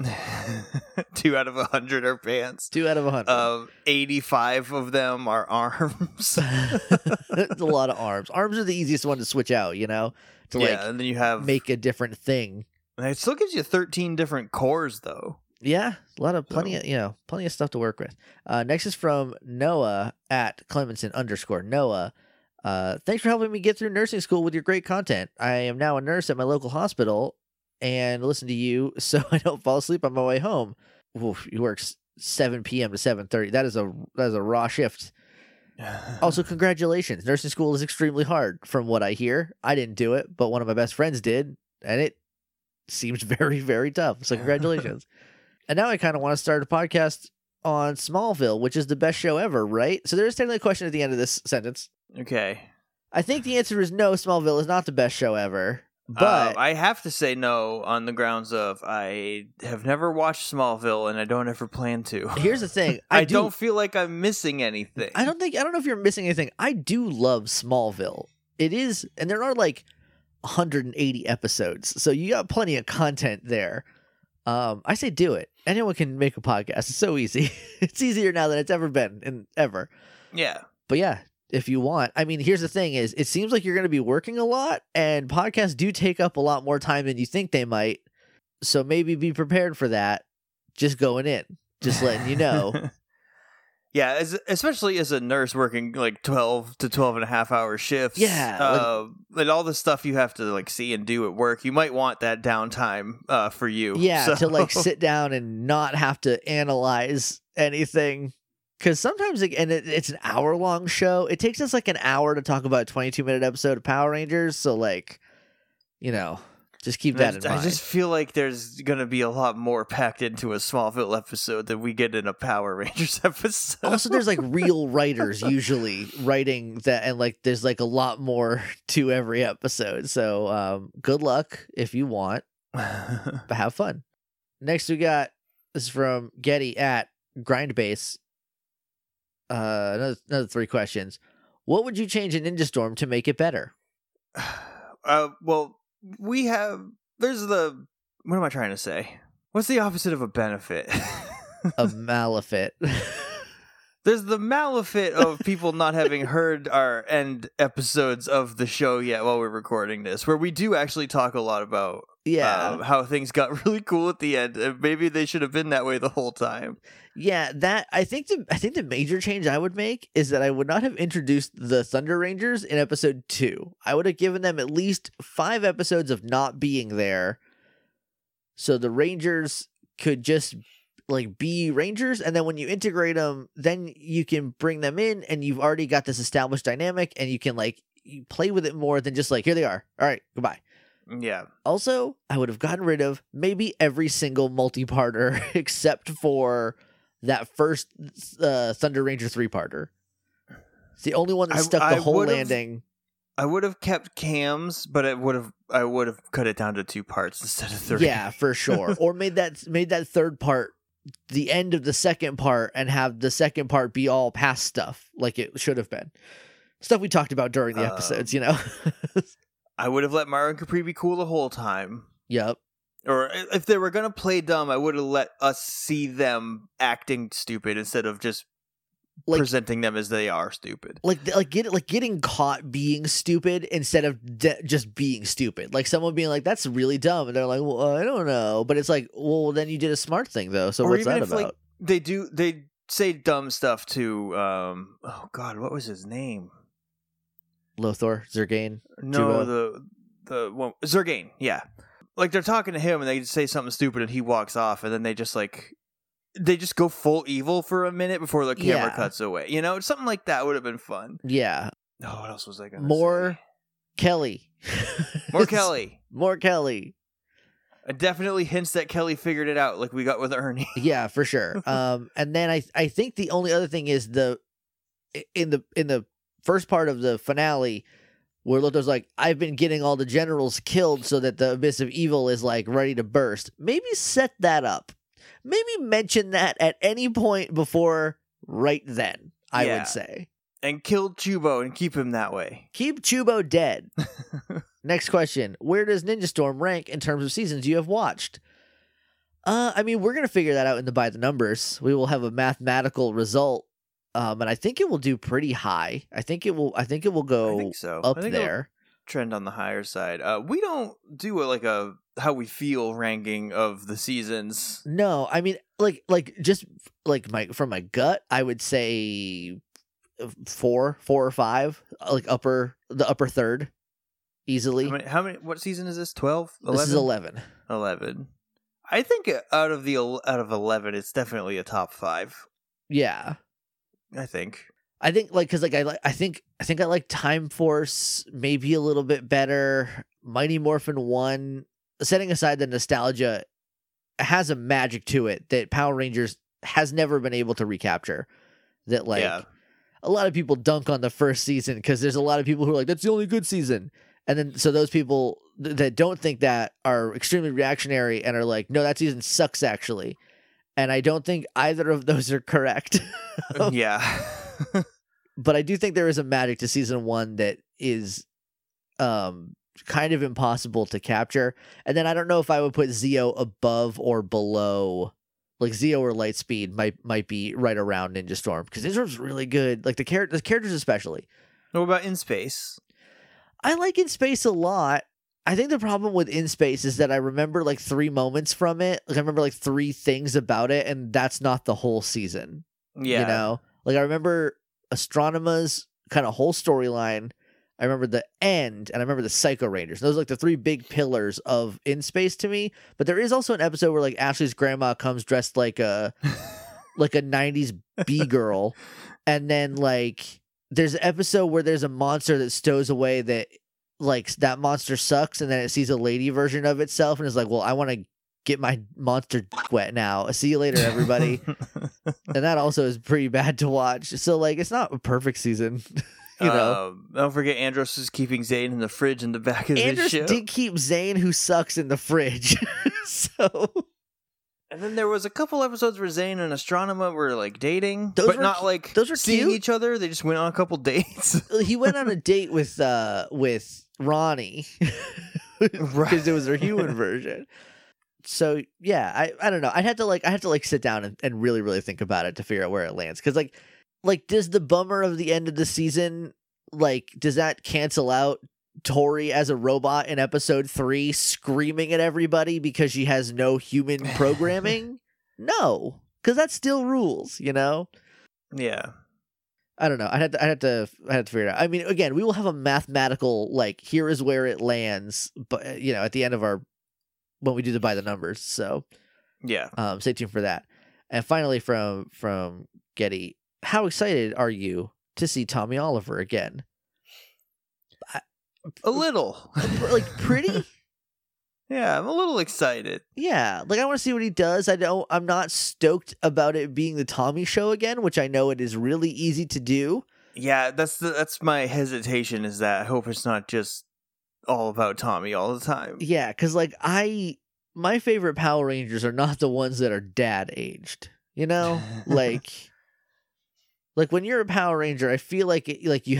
2 out of 100 are pants. 2 out of 100. 85 of them are arms. It's a lot of arms. Arms are the easiest one to switch out, to and then you have make a different thing. It still gives you 13 different cores, though. Yeah, plenty of stuff to work with. Next is from Noah at Clemenson _ Noah. Thanks for helping me get through nursing school with your great content. I am now a nurse at my local hospital and listen to you so I don't fall asleep on my way home. Oof, he works 7 p.m. to 7:30. That is a raw shift. Also, congratulations. Nursing school is extremely hard from what I hear. I didn't do it, but one of my best friends did, and it seems very, very tough. So congratulations. And now I kind of want to start a podcast on Smallville, which is the best show ever, right? So there is technically a question at the end of this sentence. Okay. I think the answer is no, Smallville is not the best show ever. But I have to say no on the grounds of I have never watched Smallville and I don't ever plan to. Here's the thing. I don't feel like I'm missing anything. I don't know if you're missing anything. I do love Smallville. It is, and there are like 180 episodes. So you got plenty of content there. I say do it. Anyone can make a podcast. It's so easy. It's easier now than it's ever been and ever. Yeah. But yeah, if you want. I mean, here's the thing is it seems like you're going to be working a lot and podcasts do take up a lot more time than you think they might. So maybe be prepared for that. Just going in. Just letting you know. Yeah, especially as a nurse working like 12 to 12 and a half hour shifts. Yeah. And all the stuff you have to like see and do at work, you might want that downtime for you. Yeah, to like sit down and not have to analyze anything. Because sometimes, it's an hour-long show. It takes us like an hour to talk about a 22-minute episode of Power Rangers. So like, just keep that in mind. I just feel like there's going to be a lot more packed into a Smallville episode than we get in a Power Rangers episode. Also, there's like real writers usually writing that, and like there's like a lot more to every episode. So good luck if you want, but have fun. Next we got, this is from Getty at Grindbase. Another 3 questions. What would you change in Ninja Storm to make it better? Well, what am I trying to say? What's the opposite of a benefit? A malefit. There's the malefit of people not having heard our end episodes of the show yet while we're recording this, where we do actually talk a lot about how things got really cool at the end. And maybe they should have been that way the whole time. Yeah, that I think the major change I would make is that I would not have introduced the Thunder Rangers in episode 2. I would have given them at least 5 episodes of not being there, so the Rangers could just like be Rangers, and then when you integrate them, then you can bring them in, and you've already got this established dynamic, and you can like you play with it more than just like here they are. All right, goodbye. Yeah. Also, I would have gotten rid of maybe every single multi-parter except for that first Thunder Ranger 3-parter. It's the only one that stuck the whole landing. I would have kept Cam's, but I would have cut it down to 2 parts instead of 3. Yeah, for sure. Or made that third part the end of the second part and have the second part be all past stuff like it should have been. Stuff we talked about during the episodes, you know? I would have let Mario and Capri be cool the whole time. Yep. Or if they were going to play dumb, I would have let us see them acting stupid instead of just presenting them as they are stupid. Getting caught being stupid instead of just being stupid. Like someone being like, that's really dumb. And they're like, well, I don't know. But it's like, well, then you did a smart thing though. So what's that about? Like, they say dumb stuff to, oh God, what was his name? Lothar, Zergain? No, Juba? the one, Zergain, yeah. Like they're talking to him and they say something stupid and he walks off and then they just go full evil for a minute before the camera cuts away. You know, something like that would have been fun. Yeah. Oh, what else was I going to say? More Kelly. More Kelly. More Kelly. It definitely hints that Kelly figured it out like we got with Ernie. Yeah, for sure. And then I think the only other thing is in the first part of the finale where Lothar's like, I've been getting all the generals killed so that the Abyss of Evil is like ready to burst. Maybe set that up. Maybe mention that at any point before right then, I would say. And kill Chubo and keep him that way. Keep Chubo dead. Next question. Where does Ninja Storm rank in terms of seasons you have watched? I mean, we're going to figure that out in the by the numbers. We will have a mathematical result. And I think it will do pretty high. I think it will go up there. Trend on the higher side. We don't do a how we feel ranking of the seasons. No, I mean just from my gut, I would say 4 or 5, like the upper third, easily. How many? What season is this? 12? 11? This is 11. 11. I think out of 11, it's definitely a top 5. Yeah, I think because I think I like Time Force maybe a little bit better. Mighty Morphin 1, setting aside the nostalgia, has a magic to it that Power Rangers has never been able to recapture. That a lot of people dunk on the first season because there's a lot of people who are like, that's the only good season. And then so those people that don't think that are extremely reactionary and are like, no, that season sucks actually. And I don't think either of those are correct. Yeah. But I do think there is a magic to season 1 that is kind of impossible to capture. And then I don't know if I would put Zeo above or below. Like Zeo or Lightspeed might be right around Ninja Storm because Ninja Storm's really good. Like the characters especially. What about In Space? I like In Space a lot. I think the problem with In Space is that I remember like 3 moments from it. Like I remember like 3 things about it, and that's not the whole season. Yeah. You know? Like I remember Astronema's kind of whole storyline. I remember the end, and I remember the Psycho Rangers. Those are like the 3 big pillars of In Space to me. But there is also an episode where like Ashley's grandma comes dressed like a 90s B-girl, and then like there's an episode where there's a monster that stows away that like that monster sucks, and then it sees a lady version of itself and is like, well, I want to get my monster wet now. See you later, everybody. And that also is pretty bad to watch. So like it's not a perfect season. You know, don't forget Andros is keeping Zane in the fridge in the back of his ship. Andros did keep Zane, who sucks, in the fridge. So, and then there was a couple episodes where Zane and Astronema were like dating, those but not like those were seeing cute. each other. They just went on a couple dates. He went on a date with Ronnie because it was her human version. So yeah, I don't know. I had to sit down and really really think about it to figure out where it lands because like like, does the bummer of the end of the season, like, does that cancel out Tori as a robot in episode 3 screaming at everybody because she has no human programming? No, because that still rules, you know? Yeah. I don't know. I'd have to figure it out. I mean, again, we will have a mathematical, like, here is where it lands, but, you know, at the end of when we do the by the numbers. So, Yeah. Stay tuned for that. And finally, from Getty, how excited are you to see Tommy Oliver again? A little. Like, pretty? Yeah, I'm a little excited. Yeah, like, I want to see what he does. I'm not stoked about it being the Tommy show again, which I know it is really easy to do. Yeah, that's my hesitation, is that I hope it's not just all about Tommy all the time. Yeah, because, like, my favorite Power Rangers are not the ones that are dad aged, you know? like when you're a Power Ranger, I feel like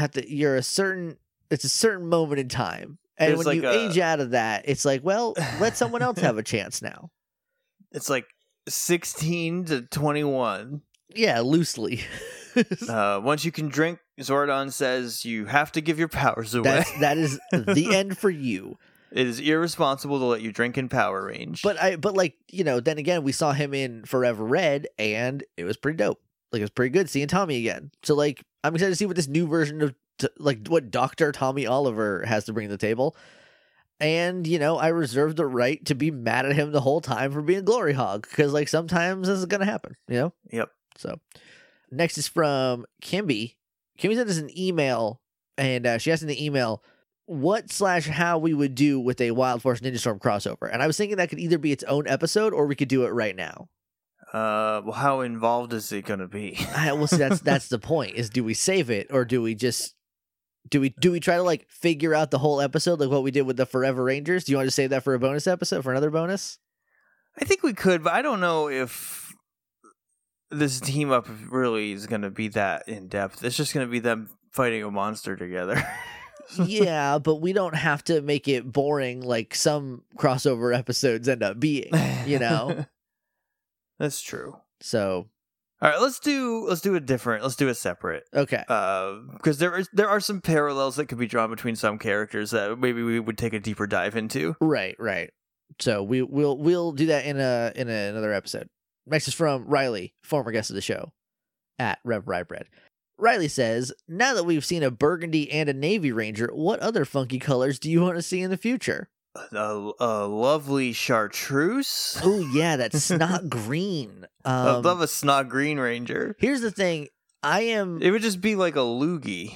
it's a certain moment in time. And There's when like you age out of that, it's like, well, let someone else have a chance now. It's like 16 to 21. Yeah, loosely. Once you can drink, Zordon says you have to give your powers away. That is the end for you. It is irresponsible to let you drink in Power Range. But like, you know, then again, we saw him in Forever Red, and it was pretty dope. Like, it was pretty good seeing Tommy again. So, like, I'm excited to see what this new version of like what Dr. Tommy Oliver has to bring to the table. And, you know, I reserve the right to be mad at him the whole time for being Glory Hog, because, like, sometimes this is going to happen, you know? Yep. So, next is from Kimby. Kimby sent us an email, and she asked in the email what/how we would do with a Wild Force Ninja Storm crossover. And I was thinking that could either be its own episode, or we could do it right now. Well, how involved is it going to be? Well, see, that's the point, is do we save it, or do we just... Do we try to, like, figure out the whole episode like what we did with the Forever Rangers? Do you want to save that for a bonus episode, for another bonus? I think we could, but I don't know if this team up really is going to be that in depth. It's just going to be them fighting a monster together. Yeah, but we don't have to make it boring like some crossover episodes end up being, you know? That's true. So, all right, let's do it separate. Okay. Because there are some parallels that could be drawn between some characters that maybe we would take a deeper dive into. Right. So we'll do that in another episode. Next is from Riley, former guest of the show, at Rev Rybread. Riley says, now that we've seen a burgundy and a navy ranger, what other funky colors do you want to see in the future? A lovely chartreuse. Oh, yeah, that's snot green. I'd love a snot green ranger. Here's the thing. It would just be like a loogie.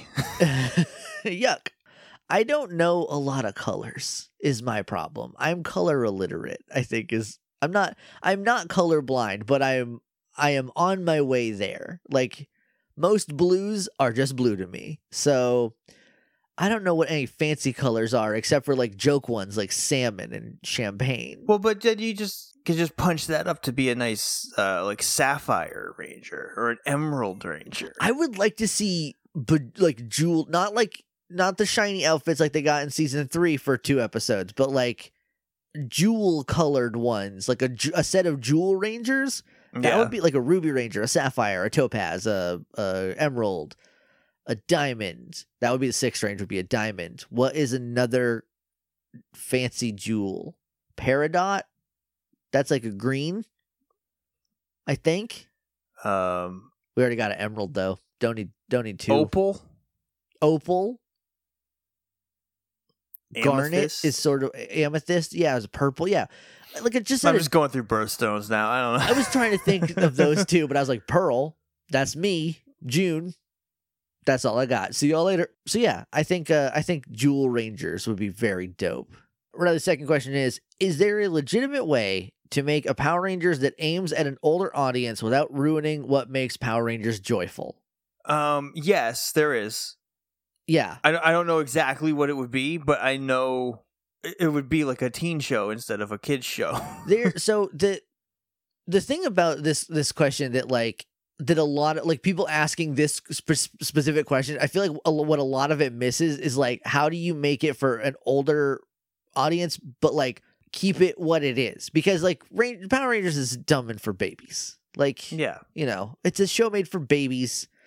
Yuck. I don't know a lot of colors is my problem. I'm color illiterate, I think I'm not colorblind, but I am on my way there. Like, most blues are just blue to me. So I don't know what any fancy colors are except for like joke ones like salmon and champagne. Well, but then you could just punch that up to be a nice like sapphire ranger or an emerald ranger. I would like to see like jewel, not the shiny outfits like they got in season 3 for 2 episodes, but like jewel colored ones, like a set of jewel rangers. That would be like a ruby ranger, a sapphire, a topaz, a emerald, a diamond. That would be the 6th range, would be a diamond. What is another fancy jewel? Peridot? That's like a green, I think. We already got an emerald though. Don't need 2. Opal. Garnet Amethyst? is sort of amethyst. Yeah, it's purple. Yeah. Like, it just I'm just going through birthstones now. I don't know. I was trying to think of those two, but I was like, Pearl, that's me. June, that's all I got. See y'all later. So yeah, I think Jewel Rangers would be very dope. Right, the second question is there a legitimate way to make a Power Rangers that aims at an older audience without ruining what makes Power Rangers joyful? Yes, there is. Yeah. I don't know exactly what it would be, but I know it would be like a teen show instead of a kids show. So the thing about this question that a lot of like people asking this specific question, I feel like what a lot of it misses is like, how do you make it for an older audience, but like keep it what it is? Because like Power Rangers is dumb and for babies. Like, yeah, you know, it's a show made for babies.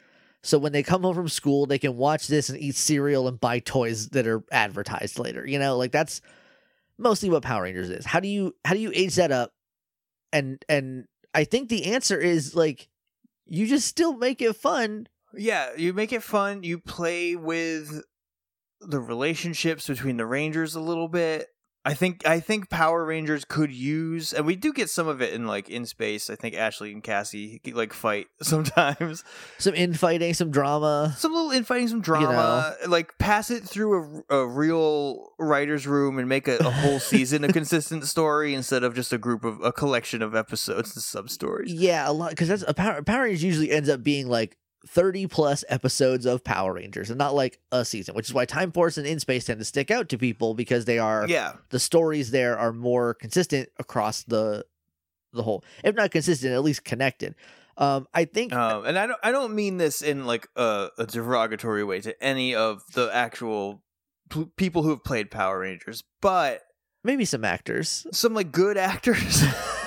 So when they come home from school, they can watch this and eat cereal and buy toys that are advertised later. You know, like that's mostly what Power Rangers is. How do you age that up? And I think the answer is like you just still make it fun. Yeah, you make it fun. You play with the relationships between the Rangers a little bit. I think Power Rangers could use, and we do get some of it in like In Space. I think Ashley and Cassie like fight sometimes. Some infighting, some drama. Some little infighting, some drama. You know? Like pass it through a real writer's room and make a whole season a consistent story instead of just a collection of episodes and sub-stories. Yeah, a lot, because that's Power Rangers usually ends up being like 30 plus episodes of Power Rangers and not like a season, which is why Time Force and In Space tend to stick out to people because they are the stories there are more consistent across the whole, if not consistent, at least connected. I think and I don't mean this in like a derogatory way to any of the actual people who have played Power Rangers, but maybe some actors, some like good actors.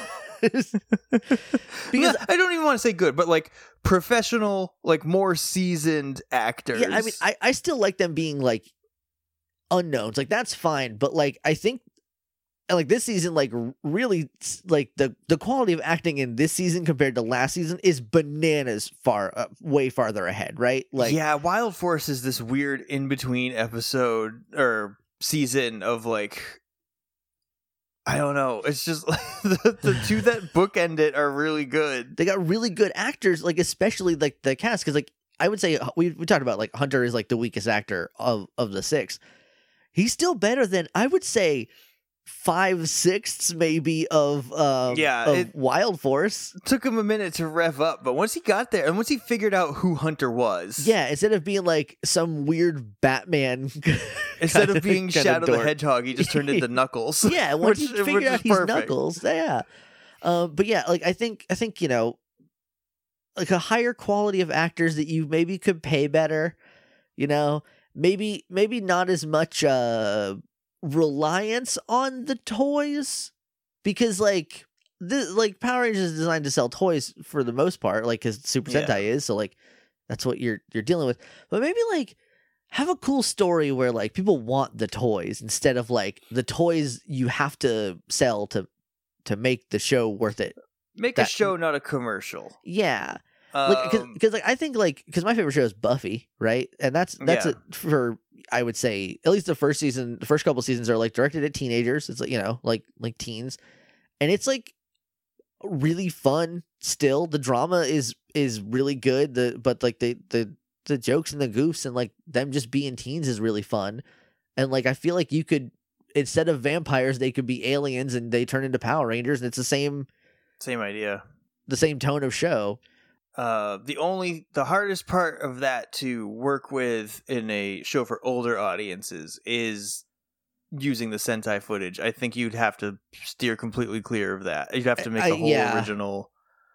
Because I don't even want to say good, but like professional, like more seasoned actors. Yeah, I mean, I still like them being like unknowns. Like that's fine, but like I think like this season, like really, like the quality of acting in this season compared to last season is bananas way farther ahead, right? Like yeah, Wild Force is this weird in between episode or season of like. I don't know. It's just like the two that bookend it are really good. They got really good actors, like especially like the cast. Because like I would say we talked about like Hunter is like the weakest actor of the six. He's still better than I would say 5/6 maybe of Wild Force. Took him a minute to rev up, but once he got there and once he figured out who Hunter was, instead of being like some weird Batman, instead of being Shadow the Hedgehog, he just turned into Knuckles. Yeah, once he figured out he's perfect. Knuckles, yeah. But yeah, like I think you know, like a higher quality of actors that you maybe could pay better. You know, maybe not as much reliance on the toys, because like Power Rangers is designed to sell toys for the most part, like because Super Sentai is, so like that's what you're dealing with. But maybe like have a cool story where like people want the toys instead of like the toys you have to sell to make the show worth it. Make a show, not a commercial. Yeah. Because like I think like because my favorite show is Buffy, right? And that's it for, I would say, at least the first couple seasons are like directed at teenagers. It's like, you know, like teens, and it's like really fun. Still, the drama is really good. But like the jokes and the goofs and like them just being teens is really fun. And like I feel like you could, instead of vampires, they could be aliens and they turn into Power Rangers, and it's the same idea, the same tone of show. The hardest part of that to work with in a show for older audiences is using the Sentai footage. I think you'd have to steer completely clear of that. You'd have to make a whole original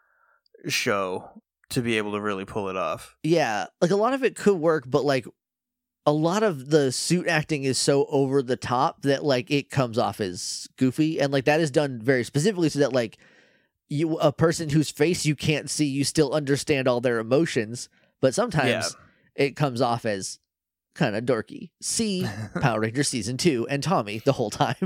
show to be able to really pull it off. Yeah, like a lot of it could work, but like a lot of the suit acting is so over the top that like it comes off as goofy, and like that is done very specifically so that like a person whose face you can't see, you still understand all their emotions, but sometimes it comes off as kind of dorky. See Power Rangers Season 2 and Tommy the whole time.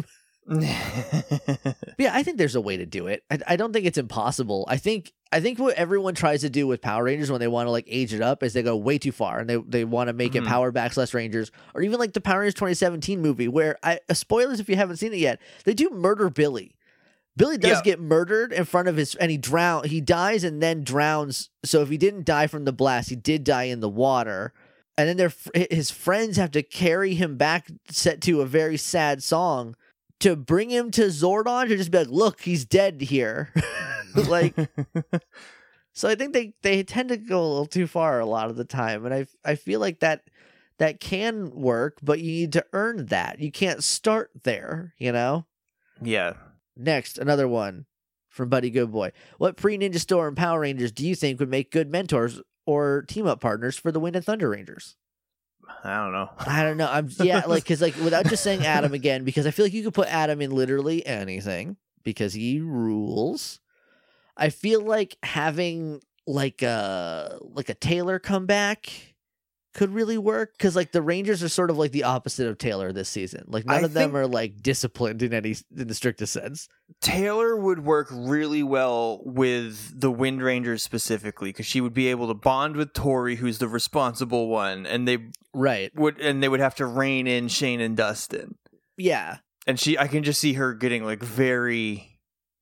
Yeah, I think there's a way to do it. I don't think it's impossible. I think what everyone tries to do with Power Rangers when they want to like age it up is they go way too far, and they want to make it Power /Less Rangers, or even like the Power Rangers 2017 movie where spoilers if you haven't seen it yet, they do murder Billy. Billy does get murdered in front of and he dies and then drowns. So if he didn't die from the blast, he did die in the water. And then his friends have to carry him back, set to a very sad song, to bring him to Zordon, to just be like, look, he's dead here. Like, so I think they tend to go a little too far a lot of the time. And I feel like that can work, but you need to earn that. You can't start there, you know? Yeah. Next, another one from Buddy Goodboy. What pre-Ninja Storm Power Rangers do you think would make good mentors or team-up partners for the Wind and Thunder Rangers? I don't know. Because like without just saying Adam again, because I feel like you could put Adam in literally anything because he rules. I feel like having like a Taylor comeback could really work, because like the Rangers are sort of like the opposite of Taylor this season. Like none of them are like disciplined in the strictest sense. Taylor would work really well with the Wind Rangers specifically, because she would be able to bond with Tori, who's the responsible one, and they would have to rein in Shane and Dustin. Yeah, and I can just see her getting like very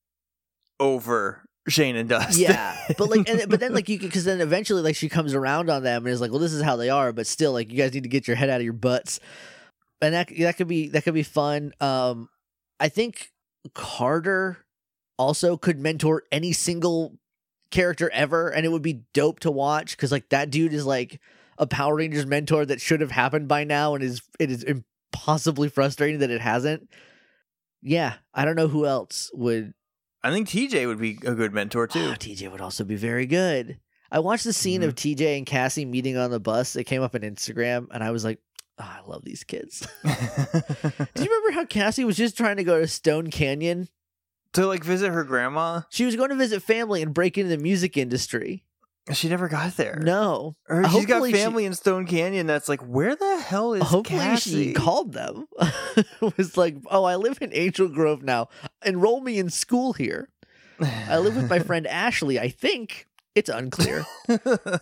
over Shane and Dustin. Yeah, but like, but then like because then eventually like she comes around on them and is like, well, this is how they are, but still like you guys need to get your head out of your butts, and that could be fun. I think Carter also could mentor any single character ever, and it would be dope to watch, because like that dude is like a Power Rangers mentor that should have happened by now, and it is impossibly frustrating that it hasn't. Yeah, I don't know who else would. I think TJ would be a good mentor too. TJ would also be very good. I watched the scene of TJ and Cassie meeting on the bus. It came up on Instagram, and I was like, I love these kids. Do you remember how Cassie was just trying to go to Stone Canyon? To like visit her grandma? She was going to visit family and break into the music industry. She never got there. No. Or she's got family in Stone Canyon that's like, where the hell is hopefully Cassie? She called them. It was like, oh, I live in Angel Grove now. Enroll me in school here. I live with my friend Ashley, I think. It's unclear. I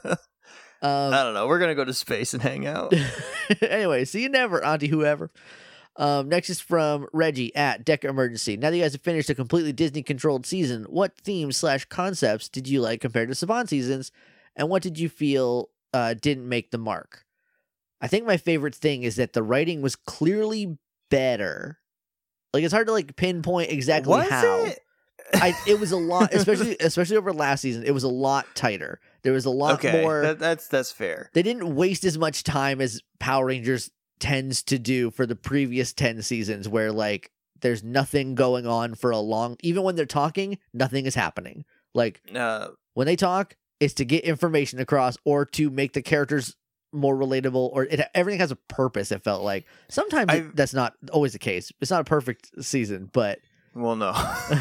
don't know. We're going to go to space and hang out. Anyway, see you never, Auntie whoever. Next is from Reggie at Deca Emergency. Now that you guys have finished a completely Disney-controlled season, what themes / concepts did you like compared to Saban seasons, and what did you feel didn't make the mark? I think my favorite thing is that the writing was clearly better. Like, it's hard to like pinpoint exactly how. It was a lot, especially over last season. It was a lot tighter. There was a lot more. That's fair. They didn't waste as much time as Power Rangers tends to do for the previous 10 seasons, where like there's nothing going on for a long, even when they're talking, nothing is happening. Like when they talk, it's to get information across or to make the characters more relatable, or everything has a purpose. It felt like sometimes that's not always the case. It's not a perfect season, but well, no.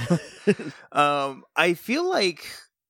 I feel like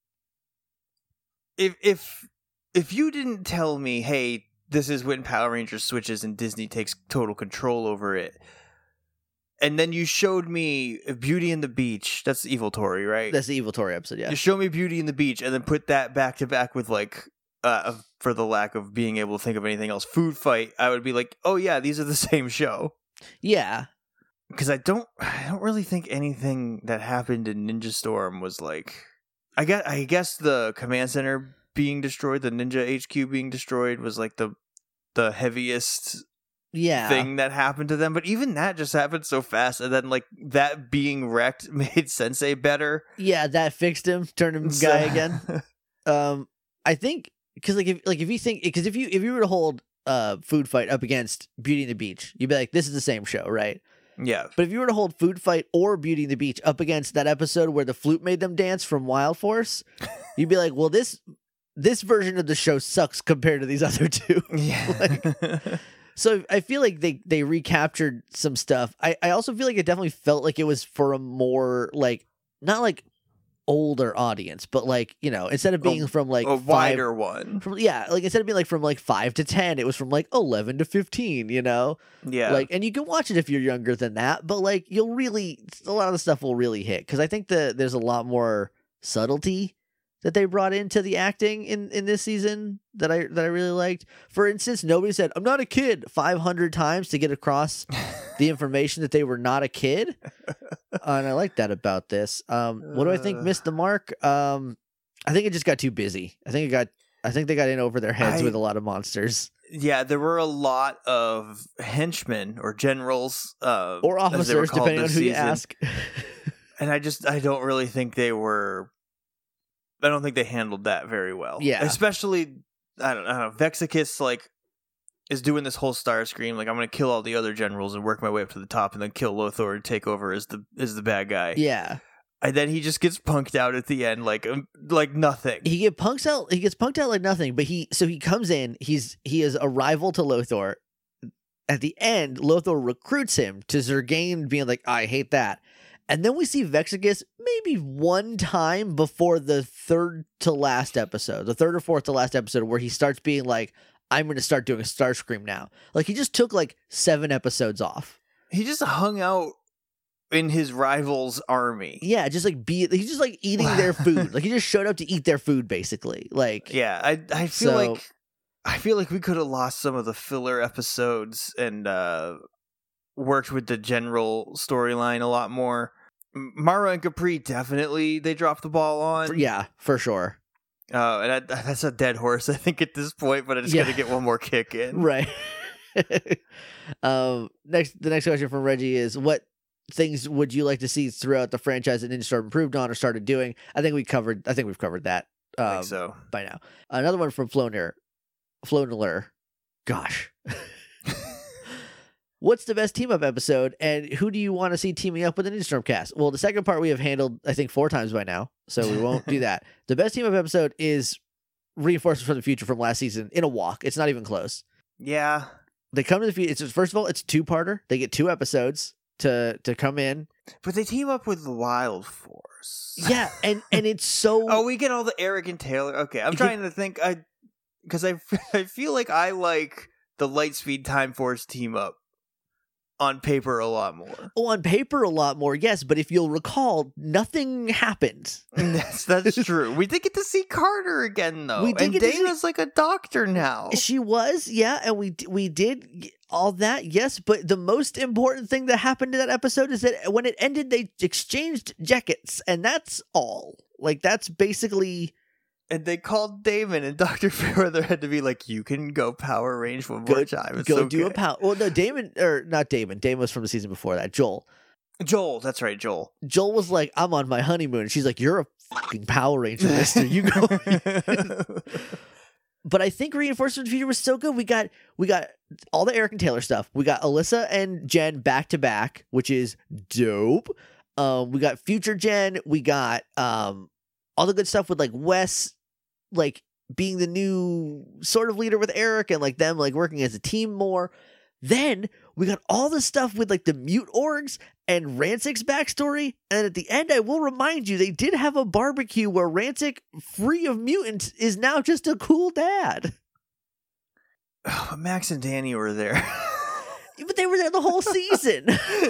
if you didn't tell me, hey, this is when Power Rangers switches and Disney takes total control over it, and then you showed me Beauty and the Beach. That's Evil Tori, right? That's the Evil Tori episode, yeah. You show me Beauty and the Beach, and then put that back to back with like, for the lack of being able to think of anything else, Food Fight. I would be like, oh yeah, these are the same show. Yeah, because I don't really think anything that happened in Ninja Storm was like, I guess the command center being destroyed, the Ninja HQ being destroyed was like the heaviest thing that happened to them, but even that just happened so fast, and then like that being wrecked made Sensei better. Yeah, that fixed him, turned him guy again. I think because if you were to hold Food Fight up against Beauty and the Beach, you'd be like, this is the same show, right? Yeah. But if you were to hold Food Fight or Beauty and the Beach up against that episode where the flute made them dance from Wild Force, you'd be like, well, this version of the show sucks compared to these other two. Yeah. So I feel like they recaptured some stuff. I also feel like it definitely felt like it was for a more like, not like older audience, but like, you know, instead of being from like a wider one. Like instead of being like from like 5 to 10, it was from like 11 to 15, you know? Yeah. Like, and you can watch it if you're younger than that, but like a lot of the stuff will really hit, because I think there's a lot more subtlety that they brought into the acting in this season that I really liked. For instance, nobody said, I'm not a kid 500 times to get across the information that they were not a kid. And I like that about this. What do I think missed the mark? I think it just got too busy. I think they got in over their heads with a lot of monsters. Yeah, there were a lot of henchmen or generals or officers, depending on who you ask. And I don't really think I don't think they handled that very well. Yeah. Especially, I don't know, Vexicus, like, is doing this whole Starscream, like, I'm going to kill all the other generals and work my way up to the top and then kill Lothar and take over as the bad guy. Yeah. And then he just gets punked out at the end, like nothing. He gets punked out like nothing, but he comes in, he is a rival to Lothar. At the end, Lothar recruits him to Zergain being like, I hate that. And then we see Vexagus maybe one time before the third or fourth to last episode, where he starts being like, I'm going to start doing a Starscream now. Like, he just took like 7 episodes off. He just hung out in his rival's army. Yeah, just like he's just like eating their food. Like, he just showed up to eat their food, basically. Like, yeah, I feel like we could have lost some of the filler episodes and worked with the general storyline a lot more. Mara and Capri, definitely they dropped the ball on. Yeah, for sure. And that's a dead horse, I think, at this point, but it's going to get one more kick in. Right. The next question from Reggie is, what things would you like to see throughout the franchise that Ninja Storm improved on or started doing? I think we've covered that I think so. by now. Another one from Floner. Gosh. What's the best team-up episode, and who do you want to see teaming up with the Ninja Storm cast? Well, the second part we have handled, I think, 4 times by now, so we won't do that. The best team-up episode is Reinforcements from the Future from last season in a walk. It's not even close. Yeah. They come to the future. First of all, it's a 2-parter. They get 2 episodes to come in. But they team up with the Wild Force. Yeah, and it's so... Oh, we get all the Eric and Taylor. Okay, I'm trying to think. Because I feel like I like the Lightspeed Time Force team-up on paper a lot more. Oh, on paper a lot more, yes. But if you'll recall, nothing happened. That's true. We did get to see Carter again, though. And Dana's like a doctor now. She was, yeah. And we did all that, yes. But the most important thing that happened to that episode is that when it ended, they exchanged jackets. And that's all. Like, that's basically... And they called Damon, and Dr. Fairweather had to be like, you can go Power Range one more time. It's go do a power. Well, no, Damon, or not Damon. Damon was from the season before that. Joel, that's right, Joel. Joel was like, I'm on my honeymoon. She's like, you're a fucking Power Ranger, mister. You go. But I think Reinforcements of the Future was so good. We got all the Eric and Taylor stuff. We got Alyssa and Jen back to back, which is dope. We got Future Jen. We got all the good stuff with like Wes, like being the new sort of leader with Eric, and like them like working as a team more. Then we got all the stuff with like the mute orgs and Rancic's backstory. And at the end, I will remind you, they did have a barbecue where Rancic, free of mutants, is now just a cool dad. Oh, Max and Danny were there. But they were there the whole season.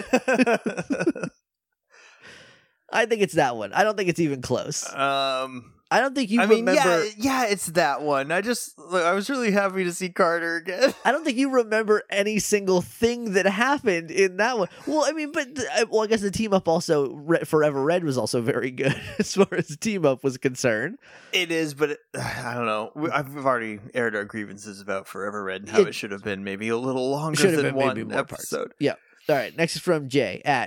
I think it's that one. I don't think it's even close. I don't think you remember. Yeah, it's that one. I was really happy to see Carter again. I don't think you remember any single thing that happened in that one. Well, I mean, I guess the team up also, Forever Red was also very good as far as the team up was concerned. It is, but I don't know. I've already aired our grievances about Forever Red and how it should have been maybe a little longer than one episode. Parts. Yeah. All right. Next is from Jay at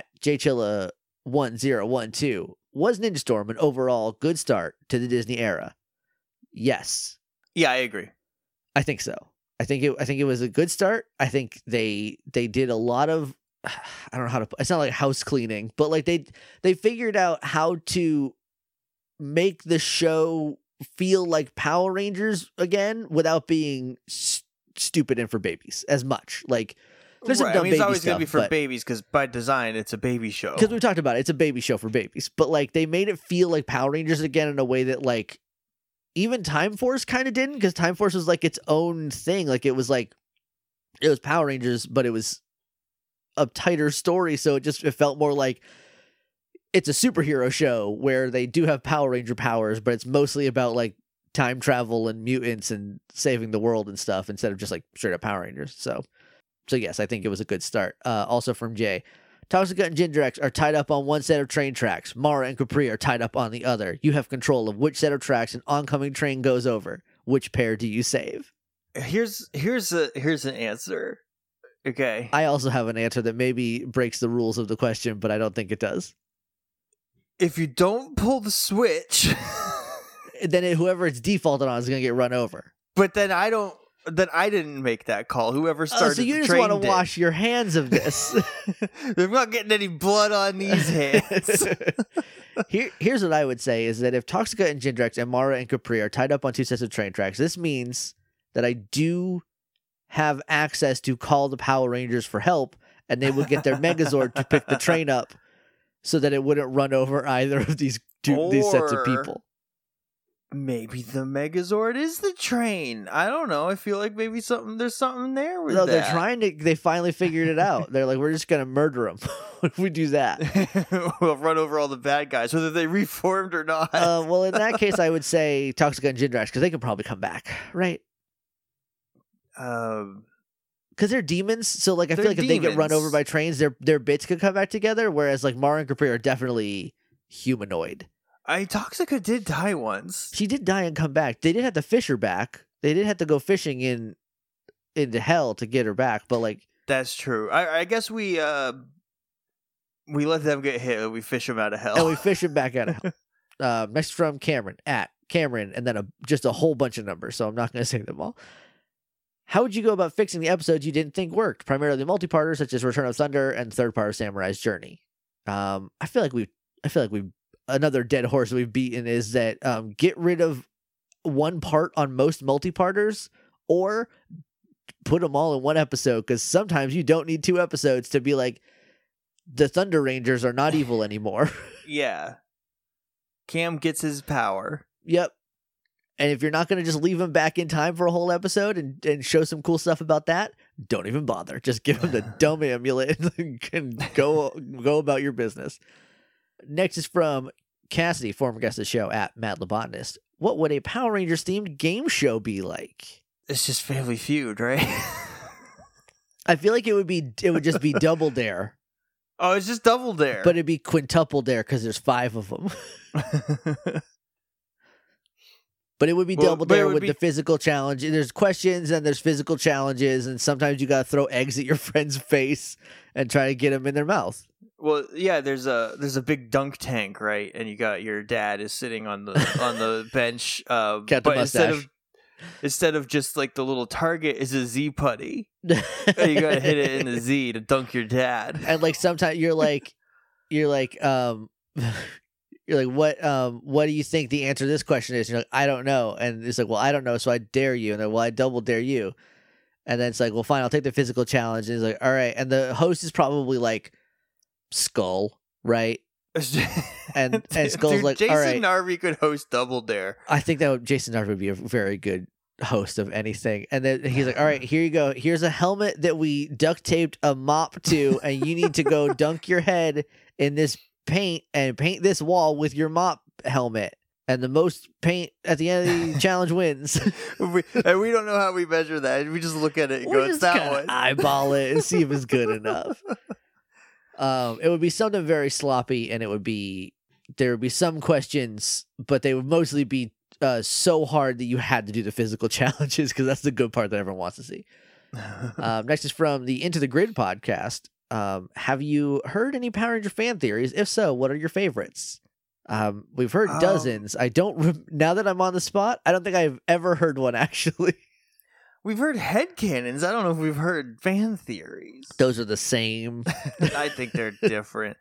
JChilla1012. Was Ninja Storm an overall good start to the Disney era? Yes. Yeah, I agree. I think so. I think it was a good start. I think they did a lot of, I don't know how to, it's not like house cleaning, but like they figured out how to make the show feel like Power Rangers again without being stupid and for babies as much. Like, there's some dumb baby it's always going to be for babies because by design it's a baby show. Because we talked about it, it's a baby show for babies. But like they made it feel like Power Rangers again in a way that like even Time Force kind of didn't, because Time Force was like its own thing. Like it was Power Rangers, but it was a tighter story, so it felt more like it's a superhero show where they do have Power Ranger powers, but it's mostly about like time travel and mutants and saving the world and stuff instead of just like straight up Power Rangers. So yes, I think it was a good start. Also from Jay, Toxic and Gindrax are tied up on one set of train tracks. Mara and Capri are tied up on the other. You have control of which set of tracks an oncoming train goes over. Which pair do you save? Here's an answer. Okay. I also have an answer that maybe breaks the rules of the question, but I don't think it does. If you don't pull the switch, then whoever it's defaulted on is going to get run over. But then I didn't make that call. Whoever started so you the just train want to wash your hands of this. I'm not getting any blood on these hands. Here's what I would say is that if Toxica and Gindrax and Mara and Capri are tied up on 2 sets of train tracks, this means that I do have access to call the Power Rangers for help, and they will get their Megazord to pick the train up so that it wouldn't run over either of these sets of Or- people. Maybe the Megazord is the train. I don't know. I feel like maybe there's something there with No, that. they finally figured it out. They're like, we're just going to murder them if we do that. We'll run over all the bad guys, whether they reformed or not. Well, in that case, I would say Toxica and Jindrash, because they could probably come back, right? Because they're demons, so like I feel They're like if they get run demons. over by trains, their bits could come back together. Whereas like Mara and Capri are definitely humanoid. Toxica did die once. She did die and come back. They did have to fish her back. They did have to go fishing into hell to get her back. But like, That's true. I guess we let them get hit and we fish them out of hell. and we fish him back out of hell. Next from Cameron at Cameron, and then just a whole bunch of numbers. So I'm not going to say them all. How would you go about fixing the episodes you didn't think worked? Primarily multi-parters such as Return of Thunder and third part of Samurai's Journey. I feel like we've another dead horse we've beaten is that get rid of one part on most multi-parters or put them all in one episode, because sometimes you don't need 2 episodes to be like, the Thunder Rangers are not evil anymore. Yeah. Cam gets his power. Yep. And if you're not going to just leave him back in time for a whole episode and show some cool stuff about that, don't even bother. Just give him the dumb amulet and go about your business. Next is from Cassidy, former guest of the show at Mad Lobotanist. What would a Power Rangers themed game show be like? It's just Family Feud, right? I feel like it would just be Double Dare, Oh, it's just Double Dare. but it'd be Quintuple Dare because there's 5 of them. But it would be Double Dare with the physical challenge. There's questions and there's physical challenges, and sometimes you gotta throw eggs at your friend's face and try to get them in their mouth. Well, yeah, there's a big dunk tank, right? And you got your dad is sitting on the bench. Got the but mustache. instead of just like the little target is a Z putty. And you gotta hit it in the Z to dunk your dad. And like sometimes you're like what do you think the answer to this question is? You're like, I don't know. And it's like, well, I don't know, so I dare you. And then, well, I double dare you. And then it's like, well, fine, I'll take the physical challenge. And it's like, all right. And the host is probably like Skull, right? And Skull's Dude, like, Jason all right. Narvi could host Double Dare. I think Jason Narvi would be a very good host of anything. And then he's like, all right, here you go. Here's a helmet that we duct taped a mop to, and you need to go dunk your head in this paint and paint this wall with your mop helmet. And the most paint at the end of the challenge wins. We don't know how we measure that. We just look at it and go, it's that one. Eyeball it and see if it's good enough. It would be something very sloppy, and there would be some questions, but they would mostly be so hard that you had to do the physical challenges, because that's the good part that everyone wants to see. Next is from the Into the Grid podcast. Have you heard any Power Ranger fan theories? If so, what are your favorites? We've heard dozens. I don't now that I'm on the spot, I don't think I've ever heard one actually. We've heard headcanons. I don't know if we've heard fan theories. Those are the same. I think they're different.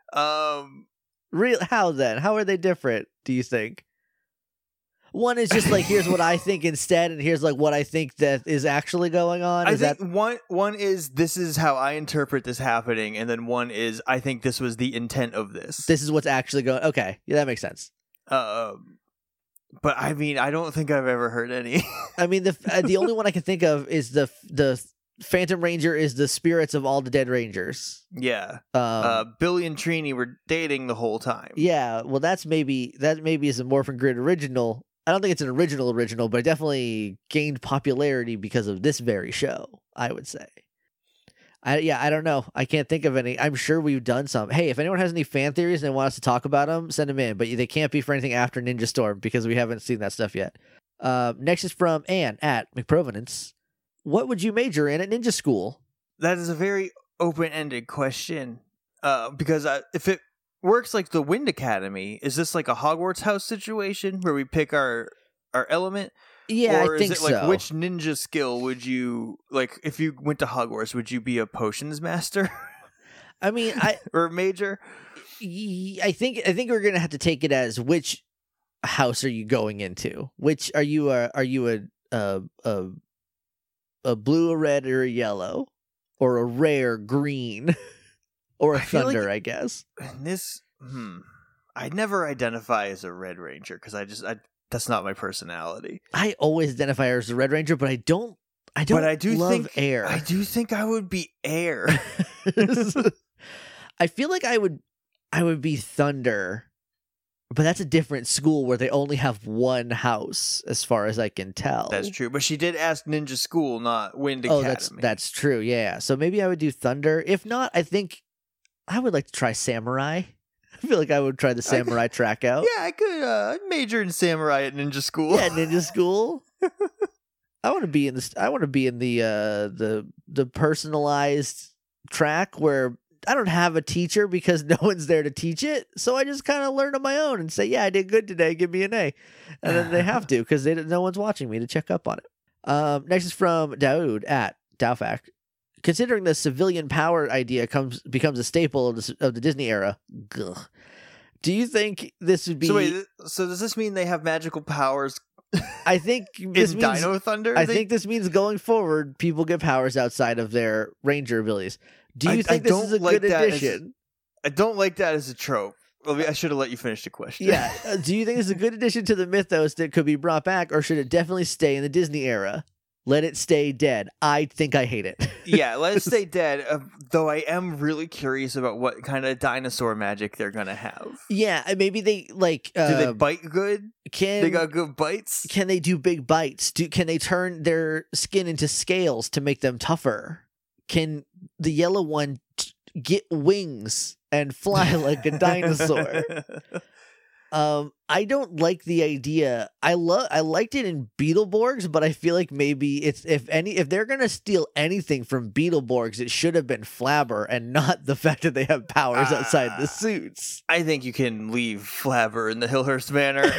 Real? How then? How are they different, do you think? One is just like, here's what I think instead, and here's like what I think that is actually going on. I think one is, this is how I interpret this happening, and then one is, I think this was the intent of this. This is what's actually going. Okay, yeah, that makes sense. But I mean, I don't think I've ever heard any. I mean, the only one I can think of is the Phantom Ranger is the spirits of all the dead Rangers. Yeah. Billy and Trini were dating the whole time. Yeah, well, that maybe is a Morphin Grid original. I don't think it's an original, but it definitely gained popularity because of this very show, I would say. I don't know. I can't think of any. I'm sure we've done some. Hey, if anyone has any fan theories and they want us to talk about them, send them in. But they can't be for anything after Ninja Storm, because we haven't seen that stuff yet. Next is from Anne at McProvenance. What would you major in at Ninja School? That is a very open-ended question. Because if it works like the Wind Academy, is this like a Hogwarts house situation where we pick our element? Yeah, or I think is it like, so. which ninja skill would you, like, if you went to Hogwarts, would you be a potions master? I mean, or a major? I think we're gonna have to take it as, which house are you going into? Which are you a blue, a red, or a yellow, or a rare green, or a I feel like- Thunder, I guess. And this, I never identify as a Red Ranger because that's not my personality. I always identify her as the Red Ranger, but I don't But I do love think Air. I do think I would be Air. I feel like I would be Thunder, but that's a different school where they only have one house, as far as I can tell. That's true. But she did ask Ninja School, not Wind Oh, Academy. that's true. Yeah. So maybe I would do Thunder. If not, I think I would like to try Samurai. I feel like I would try the Samurai track out. Yeah, I could major in Samurai at Ninja School. Yeah, Ninja School. I want to be in this. I want to be in the personalized track where I don't have a teacher because no one's there to teach it. So I just kind of learn on my own and say, "Yeah, I did good today. Give me an A," and then they have to because no one's watching me to check up on it. Next is from Daoud at Dowfac. Considering the civilian power idea becomes a staple of the Disney era, do you think this would be? So does this mean they have magical powers? I think this means Dino Thunder. I think this means going forward, people get powers outside of their Ranger abilities. Do you think this is a good addition? I don't like that as a trope. I should have let you finish the question. Yeah. Do you think this is a good addition to the mythos that could be brought back, or should it definitely stay in the Disney era? Let it stay dead. I think I hate it. Yeah, let it stay dead. Though I am really curious about what kind of dinosaur magic they're gonna have. Yeah, maybe they like. Do they bite good? They got good bites? Can they do big bites? Can they turn their skin into scales to make them tougher? Can the yellow one get wings and fly like a dinosaur? I don't like the idea. I liked it in Beetleborgs, but I feel like maybe it's if they're gonna steal anything from Beetleborgs, it should have been Flabber and not the fact that they have powers outside the suits. I think you can leave Flabber in the Hillhurst Manor.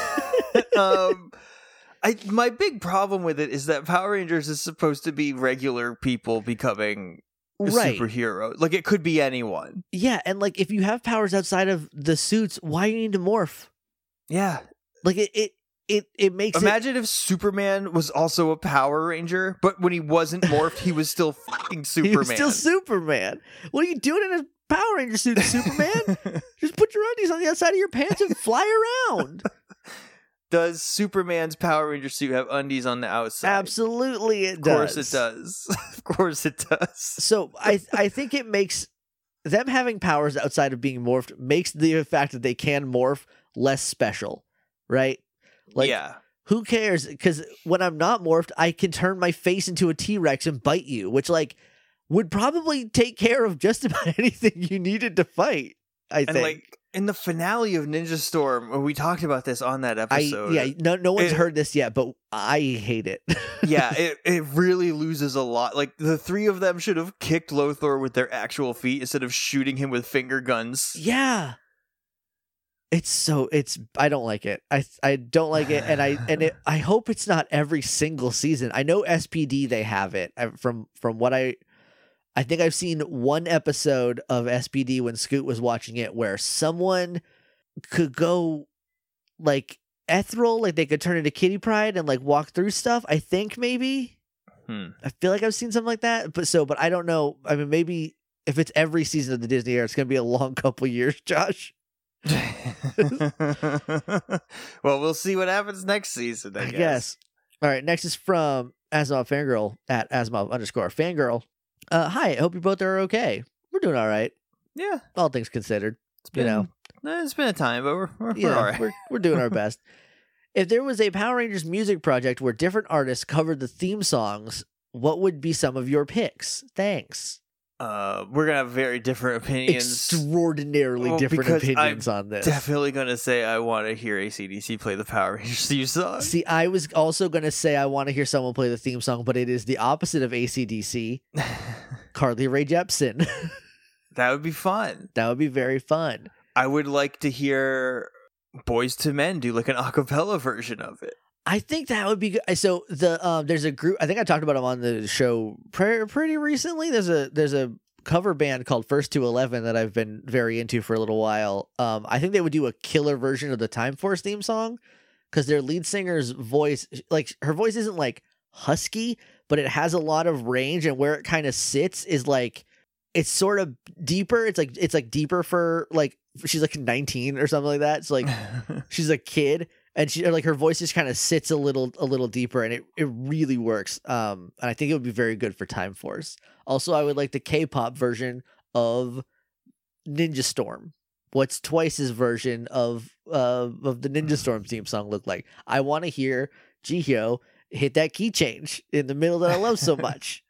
My big problem with it is that Power Rangers is supposed to be regular people becoming a superhero. Like, it could be anyone. Yeah, and like if you have powers outside of the suits, why do you need to morph? Yeah. Like it makes Imagine if Superman was also a Power Ranger, but when he wasn't morphed, he was still fucking Superman. He was still Superman. What are you doing in a Power Ranger suit, Superman? Just put your undies on the outside of your pants and fly around. Does Superman's Power Ranger suit have undies on the outside? Absolutely it does. Of course it does. Of course it does. So I think it makes them having powers outside of being morphed makes the fact that they can morph less special, right? Like, yeah. Who cares? Because when I'm not morphed, I can turn my face into a T-Rex and bite you, which like would probably take care of just about anything you needed to fight. I think. Like in the finale of Ninja Storm, we talked about this on that episode. No one's heard this yet, but I hate it. Yeah, it really loses a lot. Like the three of them should have kicked Lothar with their actual feet instead of shooting him with finger guns. Yeah. I don't like it. I don't like it, and I hope it's not every single season. I know SPD they have it from what I think I've seen one episode of SPD when Scoot was watching it where someone could go like ethereal, like they could turn into Kitty Pryde and like walk through stuff. I think maybe. I feel like I've seen something like that, but I don't know. I mean, maybe if it's every season of the Disney era, it's going to be a long couple years, Josh. Well, we'll see what happens next season, I guess. All right, next is from Asimov Fangirl at Asimov_Fangirl. Hi, I hope you both are okay. We're doing all right. Yeah. All things considered. It's been a time, but we're all right. We're doing our best. If there was a Power Rangers music project where different artists covered the theme songs, what would be some of your picks? Thanks. We're gonna have very different opinions. Extraordinarily different opinions on this. Definitely gonna say I want to hear AC/DC play the Power Rangers theme song. See, I was also gonna say I want to hear someone play the theme song, but it is the opposite of AC/DC. Carly Rae Jepsen. That would be fun. That would be very fun. I would like to hear Boys to Men do like an a cappella version of it. I think that would be good. So there's a group. I think I talked about them on the show pretty recently. There's a cover band called First to 11 that I've been very into for a little while. I think they would do a killer version of the Time Force theme song because their lead singer's voice, like her voice, isn't like husky, but it has a lot of range, and where it kind of sits is like it's sort of deeper. It's like deeper for like she's like 19 or something like that. It's like she's a kid, and she like her voice just kind of sits a little deeper, and it really works. And I think it would be very good for Time Force. Also, I would like the K-pop version of Ninja Storm. What's Twice's version of the Ninja Storm theme song look like? I want to hear Jihyo hit that key change in the middle that I love so much.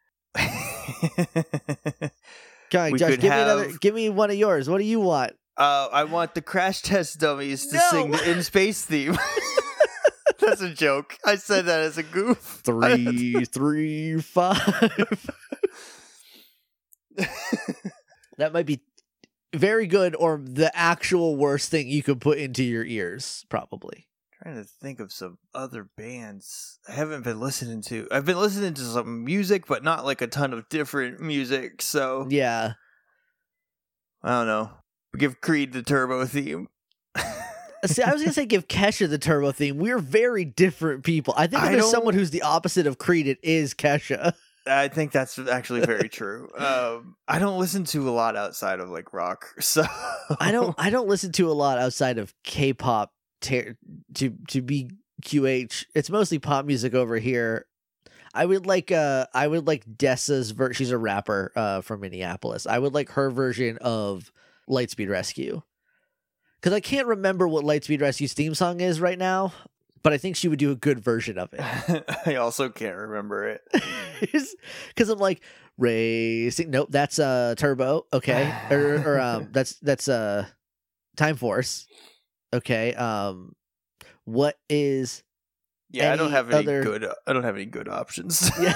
Come on, Josh, give me one of yours. What do you want? I want the Crash Test Dummies to sing the In Space theme. That's a joke. I said that as a goof. 3, 3, 5. That might be very good, or the actual worst thing you could put into your ears, probably. Trying to think of some other bands I haven't been listening to. I've been listening to some music, but not like a ton of different music. So yeah, I don't know. Give Creed the Turbo theme. See, I was gonna say give Kesha the Turbo theme. We're very different people. I think if there's someone who's the opposite of Creed, it is Kesha. I think that's actually very true. I don't listen to a lot outside of like rock, so I don't listen to a lot outside of K-pop. To be QH, it's mostly pop music over here. I would like Dessa's she's a rapper from Minneapolis. I would like her version of Lightspeed Rescue, because I can't remember what Lightspeed Rescue's theme song is right now, but I think she would do a good version of it. I also can't remember it. Because I'm like, racing. Nope, that's Turbo. Okay, or that's Time Force. Okay. What is? Yeah, I don't have any good options. Yeah.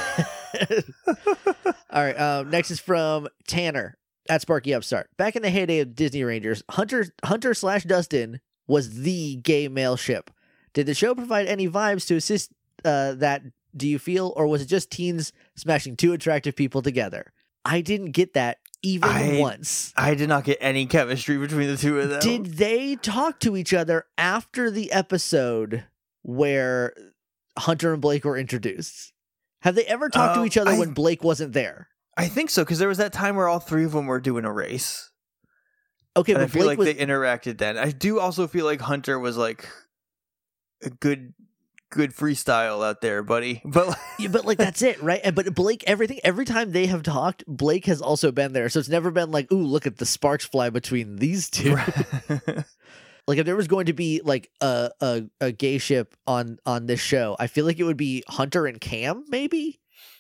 All right. Next is from Tanner at Sparky Upstart. Back in the heyday of Disney Rangers, Hunter/Dustin was the gay male ship. Did the show provide any vibes to assist that? Do you feel, or was it just teens smashing two attractive people together? I didn't get that even once. I did not get any chemistry between the two of them. Did they talk to each other after the episode where Hunter and Blake were introduced? Have they ever talked to each other when Blake wasn't there? I think so, because there was that time where all three of them were doing a race. Okay, but but I feel like they interacted then. I do also feel like Hunter was like a good freestyle out there, buddy. But yeah, but like that's it, right? But Blake, every time they have talked, Blake has also been there. So it's never been like, ooh, look at the sparks fly between these two. Like if there was going to be like a gay ship on this show, I feel like it would be Hunter and Cam, maybe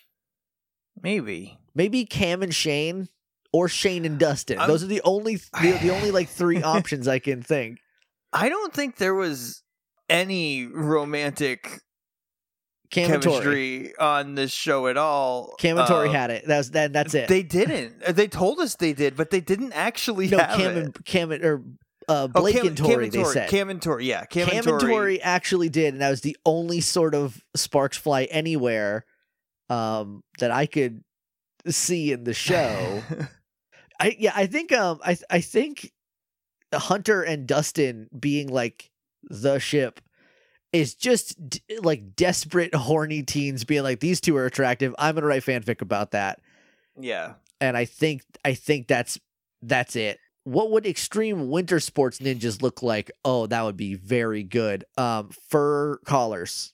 Cam and Shane, or Shane and Dustin. Those are the only like three options I can think. I don't think there was any romantic chemistry on this show at all. Cam and Tori had it. That's it. They didn't. They told us they did, but they didn't actually have it. Blake and Tori, they said. Cam and Tori, yeah. Cam and Tori actually did, and that was the only sort of sparks fly anywhere that I could see in the show. I think Hunter and Dustin being like the ship is just like desperate horny teens being like, these two are attractive, I'm gonna write fanfic about that. Yeah. And I think that's it. What would extreme winter sports ninjas look like? Oh, that would be very good. Fur collars.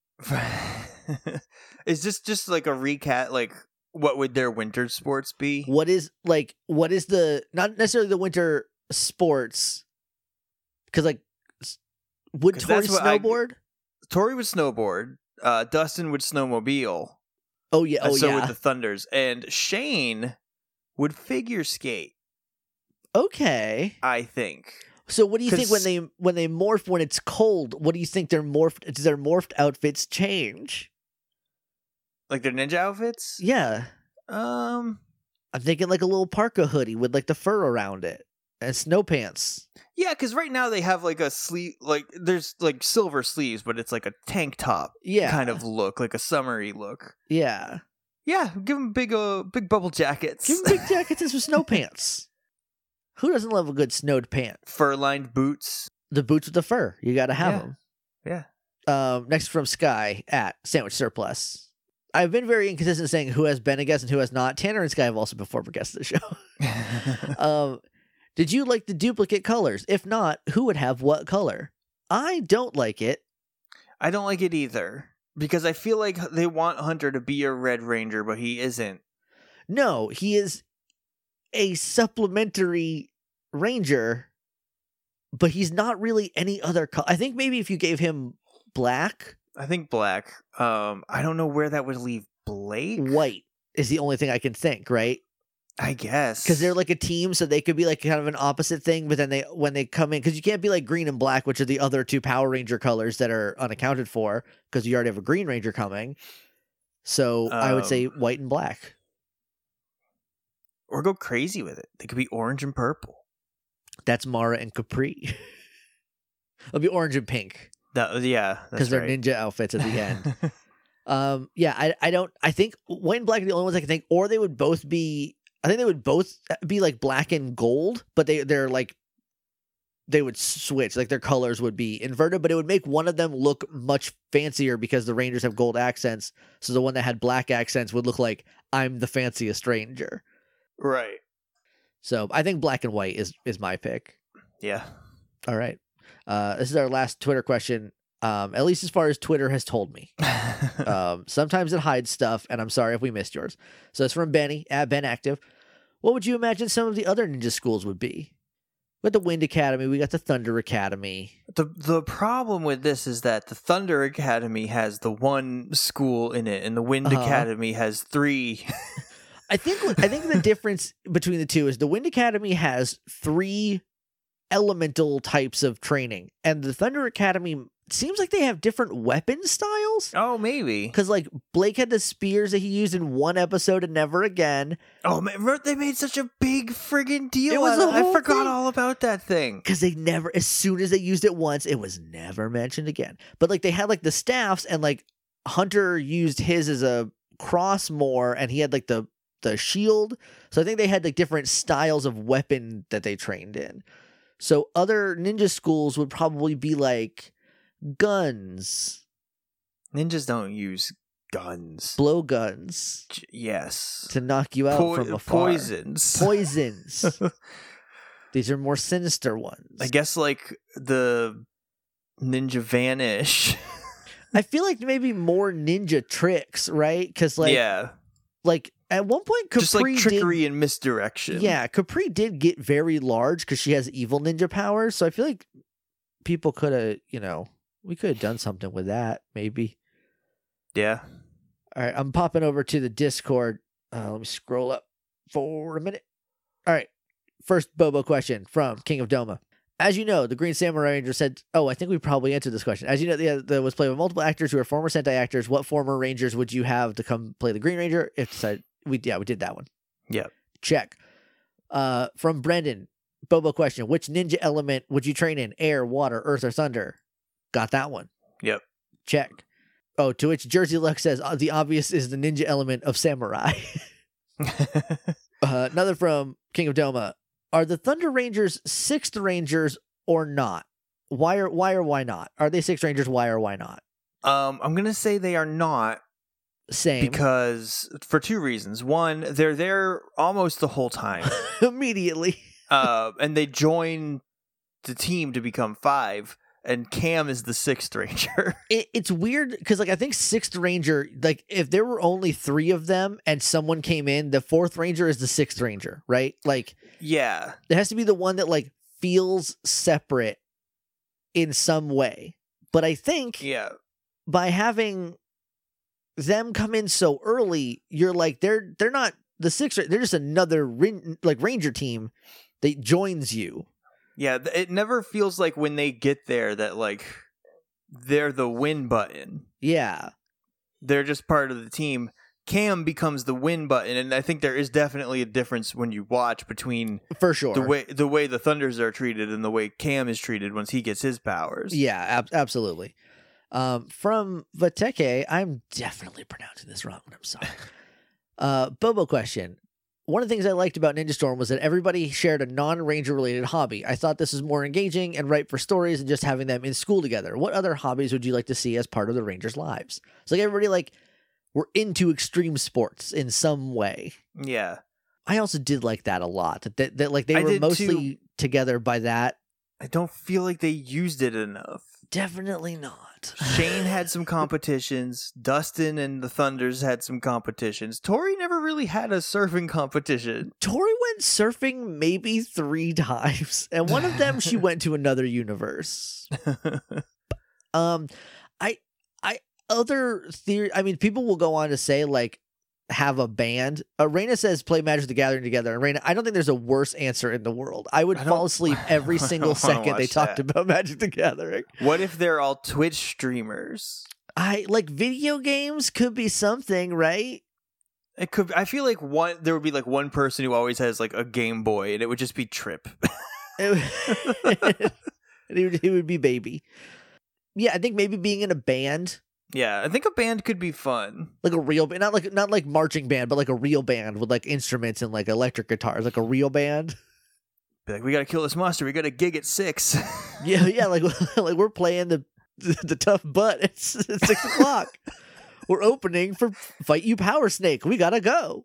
Is this just like a recap? Like, what would their winter sports be? What is the, not necessarily the winter sports, because like, would Tori snowboard? Tori would snowboard. Dustin would snowmobile. Oh yeah. So would the Thunders, and Shane would figure skate. Okay. I think. So what do you think when they morph when it's cold? What do you think their morphed outfits change? Like their ninja outfits? Yeah. I'm thinking like a little parka hoodie with like the fur around it and snow pants. Yeah, because right now they have like a sleeve, like there's like silver sleeves, but it's like a tank top kind of look, like a summery look. Yeah. Yeah, give them big bubble jackets. Give them big jackets and some snow pants. Who doesn't love a good snowed pant? Fur-lined boots. The boots with the fur. You got to have them. Yeah. Next from Sky at Sandwich Surplus. I've been very inconsistent saying who has been a guest and who has not. Tanner and Sky have also been former guests of the show. Did you like the duplicate colors? If not, who would have what color? I don't like it. I don't like it either. Because I feel like they want Hunter to be a Red Ranger, but he isn't. No, he is a supplementary ranger, but he's not really any other color. I think maybe if you gave him black. I think black. I don't know where that would leave Blake. White is the only thing I can think, right? I guess. Because they're like a team, so they could be like kind of an opposite thing, but then when they come in, because you can't be like green and black, which are the other two Power Ranger colors that are unaccounted for, because you already have a Green Ranger coming. So I would say white and black. Or go crazy with it. They could be orange and purple. That's Mara and Capri. It'll be orange and pink. Yeah, because they're ninja outfits at the end. I think white and black are the only ones I can think, or they would both be. I think they would both be like black and gold, but they're like they would switch, like their colors would be inverted, but it would make one of them look much fancier because the Rangers have gold accents. So the one that had black accents would look like I'm the fanciest Ranger. Right. So I think black and white is my pick. Yeah. All right. This is our last Twitter question. At least as far as Twitter has told me. Sometimes it hides stuff, and I'm sorry if we missed yours. So it's from Benny, at Ben Active. What would you imagine some of the other ninja schools would be? We got the Wind Academy, we got the Thunder Academy. The problem with this is that the Thunder Academy has the one school in it, and the Wind Academy has 3. I think the difference between the two is the Wind Academy has 3 elemental types of training, and the Thunder Academy seems like they have different weapon styles. Oh, maybe. Because, like, Blake had the spears that he used in one episode and never again. Oh, man, they made such a big friggin' deal. It was a whole I forgot thing. all about that thing. Because they never, as soon as they used it once, it was never mentioned again. But, like, they had, like, the staffs, and, like, Hunter used his as a cross more, and he had, like, the shield. So I think they had, like, different styles of weapon that they trained in. So other ninja schools would probably be, like, guns. Ninjas don't use guns. Blow guns. Yes. To knock you out from afar. Poisons. Poisons. These are more sinister ones. I guess like the Ninja Vanish. I feel like maybe more ninja tricks, right? Because like, like at one point, Capri just like trickery and misdirection. Yeah, Capri did get very large because she has evil ninja powers. So I feel like people could have, we could have done something with that, maybe. Yeah. All right, I'm popping over to the Discord. Let me scroll up for a minute. All right, first Bobo question from King of Doma. As you know, the Green Samurai Ranger said, I think we probably answered this question. As you know, there was played with multiple actors who are former Sentai actors. What former Rangers would you have to come play the Green Ranger? If decided, we did that one. Yeah. Check. From Brendan, Bobo question. Which ninja element would you train in? Air, water, earth, or thunder? Got that one. Yep. Check. Oh, to which Jersey Luck says, the obvious is the ninja element of samurai. Another from King of Doma. Are the Thunder Rangers 6th Rangers or not? Why or why not? Are they 6th Rangers? Why or why not? I'm going to say they are not. Same. Because for 2 reasons. One, they're there almost the whole time. Immediately. And they join the team to become 5. And Cam is the 6th Ranger. It's weird because, like, I think 6th Ranger, like, if there were only 3 of them and someone came in, the 4th Ranger is the 6th Ranger, right? Like, yeah, it has to be the one that, like, feels separate in some way. But I think by having them come in so early, you're like, they're not the 6th, they're just another Ranger team that joins you. Yeah, it never feels like when they get there that, like, they're the win button. Yeah. They're just part of the team. Cam becomes the win button, and I think there is definitely a difference when you watch between for sure the way the Thunders are treated and the way Cam is treated once he gets his powers. Yeah, absolutely. From Vateke, I'm definitely pronouncing this wrong, but I'm sorry. Bobo question. One of the things I liked about Ninja Storm was that everybody shared a non-Ranger related hobby. I thought this was more engaging and ripe for stories than just having them in school together. What other hobbies would you like to see as part of the Rangers' lives? So like everybody like were into extreme sports in some way. Yeah. I also did like that a lot. That like they I were did mostly together by that. I don't feel like they used it enough. Definitely not. Shane had some competitions. Dustin and the Thunders had some competitions. Tori never really had a surfing competition. Tori went surfing maybe 3 times, and one of them she went to another universe. I other theory. I mean, people will go on to say like have a band. Raina says play Magic the Gathering together, and Raina, I don't think there's a worse answer in the world. I would fall asleep every single second they talked about Magic the Gathering. What if they're all Twitch streamers? I like video games could be something, right? It could. I feel like there would be like one person who always has like a Game Boy, and it would just be Trip. He would be Baby. Yeah, I think maybe being in a band. Yeah, I think a band could be fun. Like a real band, not like marching band, but like a real band with like instruments and like electric guitars, like a real band. Be like, we gotta kill this monster. We got a gig at 6. Yeah, like we're playing the tough butt. It's 6 o'clock. We're opening for Fight You Power Snake. We gotta go.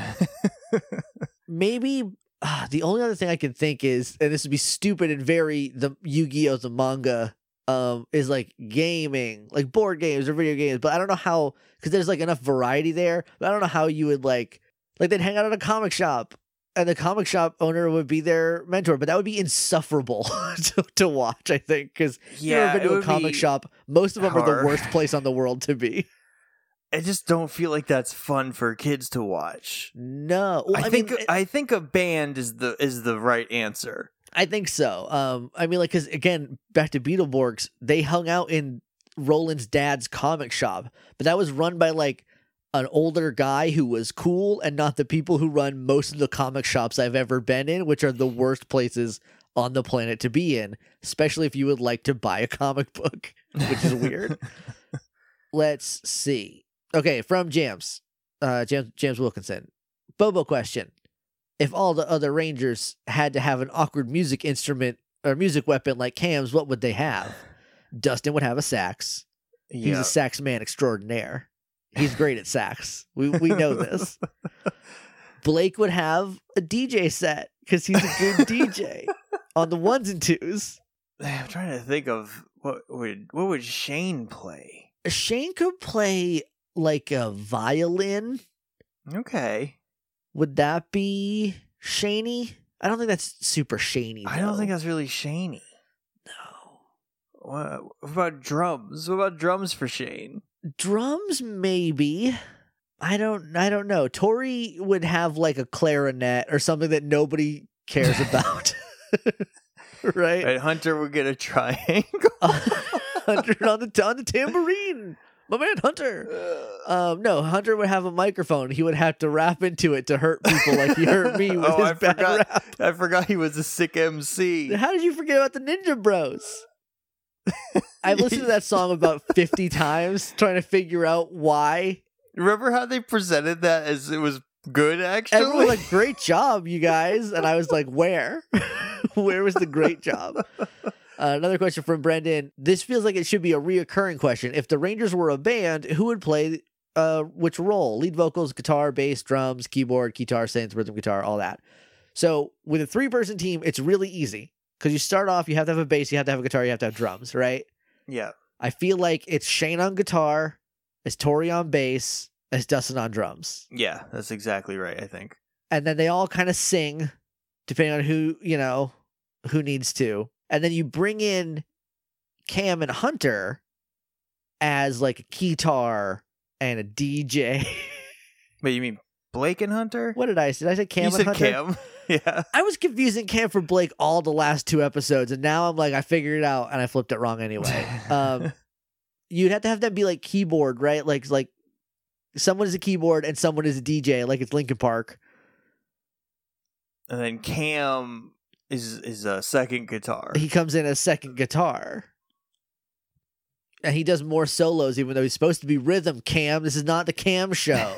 Maybe the only other thing I can think is, and this would be stupid and very the Yu-Gi-Oh! The manga. Is like gaming, like board games or video games, but I don't know how, because there's like enough variety there, but I don't know how you would like they'd hang out at a comic shop and the comic shop owner would be their mentor, but that would be insufferable to watch, I think, because you've never been to a comic shop. Most of them are the worst place on the world to be. I just don't feel like that's fun for kids to watch. No, well, I think a band is the right answer. I think so. I mean, like, because again, back to Beetleborgs, they hung out in Roland's dad's comic shop, but that was run by like an older guy who was cool and not the people who run most of the comic shops I've ever been in, which are the worst places on the planet to be in, especially if you would like to buy a comic book, which is weird. Let's see. Okay, from James Wilkinson. Bobo question. If all the other Rangers had to have an awkward music instrument or music weapon like Cam's, what would they have? Dustin would have a sax. He's a sax man extraordinaire. He's great at sax. We know this. Blake would have a DJ set because he's a good DJ on the ones and twos. I'm trying to think of what would Shane play? Shane could play like a violin. Okay. Would that be Shaney? I don't think that's super Shaney. I don't think that's really Shaney. No. What about drums? What about drums for Shane? Drums, maybe. I don't know. Tori would have like a clarinet or something that cares about. Right? Hunter would get a triangle. Hunter on the tambourine. My man Hunter. No, Hunter would have a microphone. He would have to rap into it to hurt people like he hurt me with his bad rap. I forgot he was a sick MC. How did you forget about the Ninja Bros? I've listened to that song about 50 times trying to figure out why. Remember how they presented that as it was good, actually? Everyone was like, great job, you guys. And I was like, where? Where was the great job? Another question from Brendan. This feels like it should be a reoccurring question. If the Rangers were a band, who would play which role? Lead vocals, guitar, bass, drums, keyboard, guitar, synth, rhythm guitar, all that. So with a 3-person team, it's really easy. Because you start off, you have to have a bass, you have to have a guitar, you have to have drums, right? Yeah. I feel like it's Shane on guitar, it's Tori on bass, it's Dustin on drums. Yeah, that's exactly right, I think. And then they all kind of sing, depending on who needs to. And then you bring in Cam and Hunter as like a guitar and a DJ. Wait, you mean Blake and Hunter? What did I say? Did I say Cam and Hunter? You said Cam. Yeah. I was confusing Cam for Blake all the last 2 episodes, and now I'm like, I figured it out, and I flipped it wrong anyway. You'd have to have them be like keyboard, right? Like someone is a keyboard and someone is a DJ, like it's Linkin Park. And then Cam is a second guitar. He comes in as second guitar. And he does more solos, even though he's supposed to be rhythm. Cam, this is not the Cam show.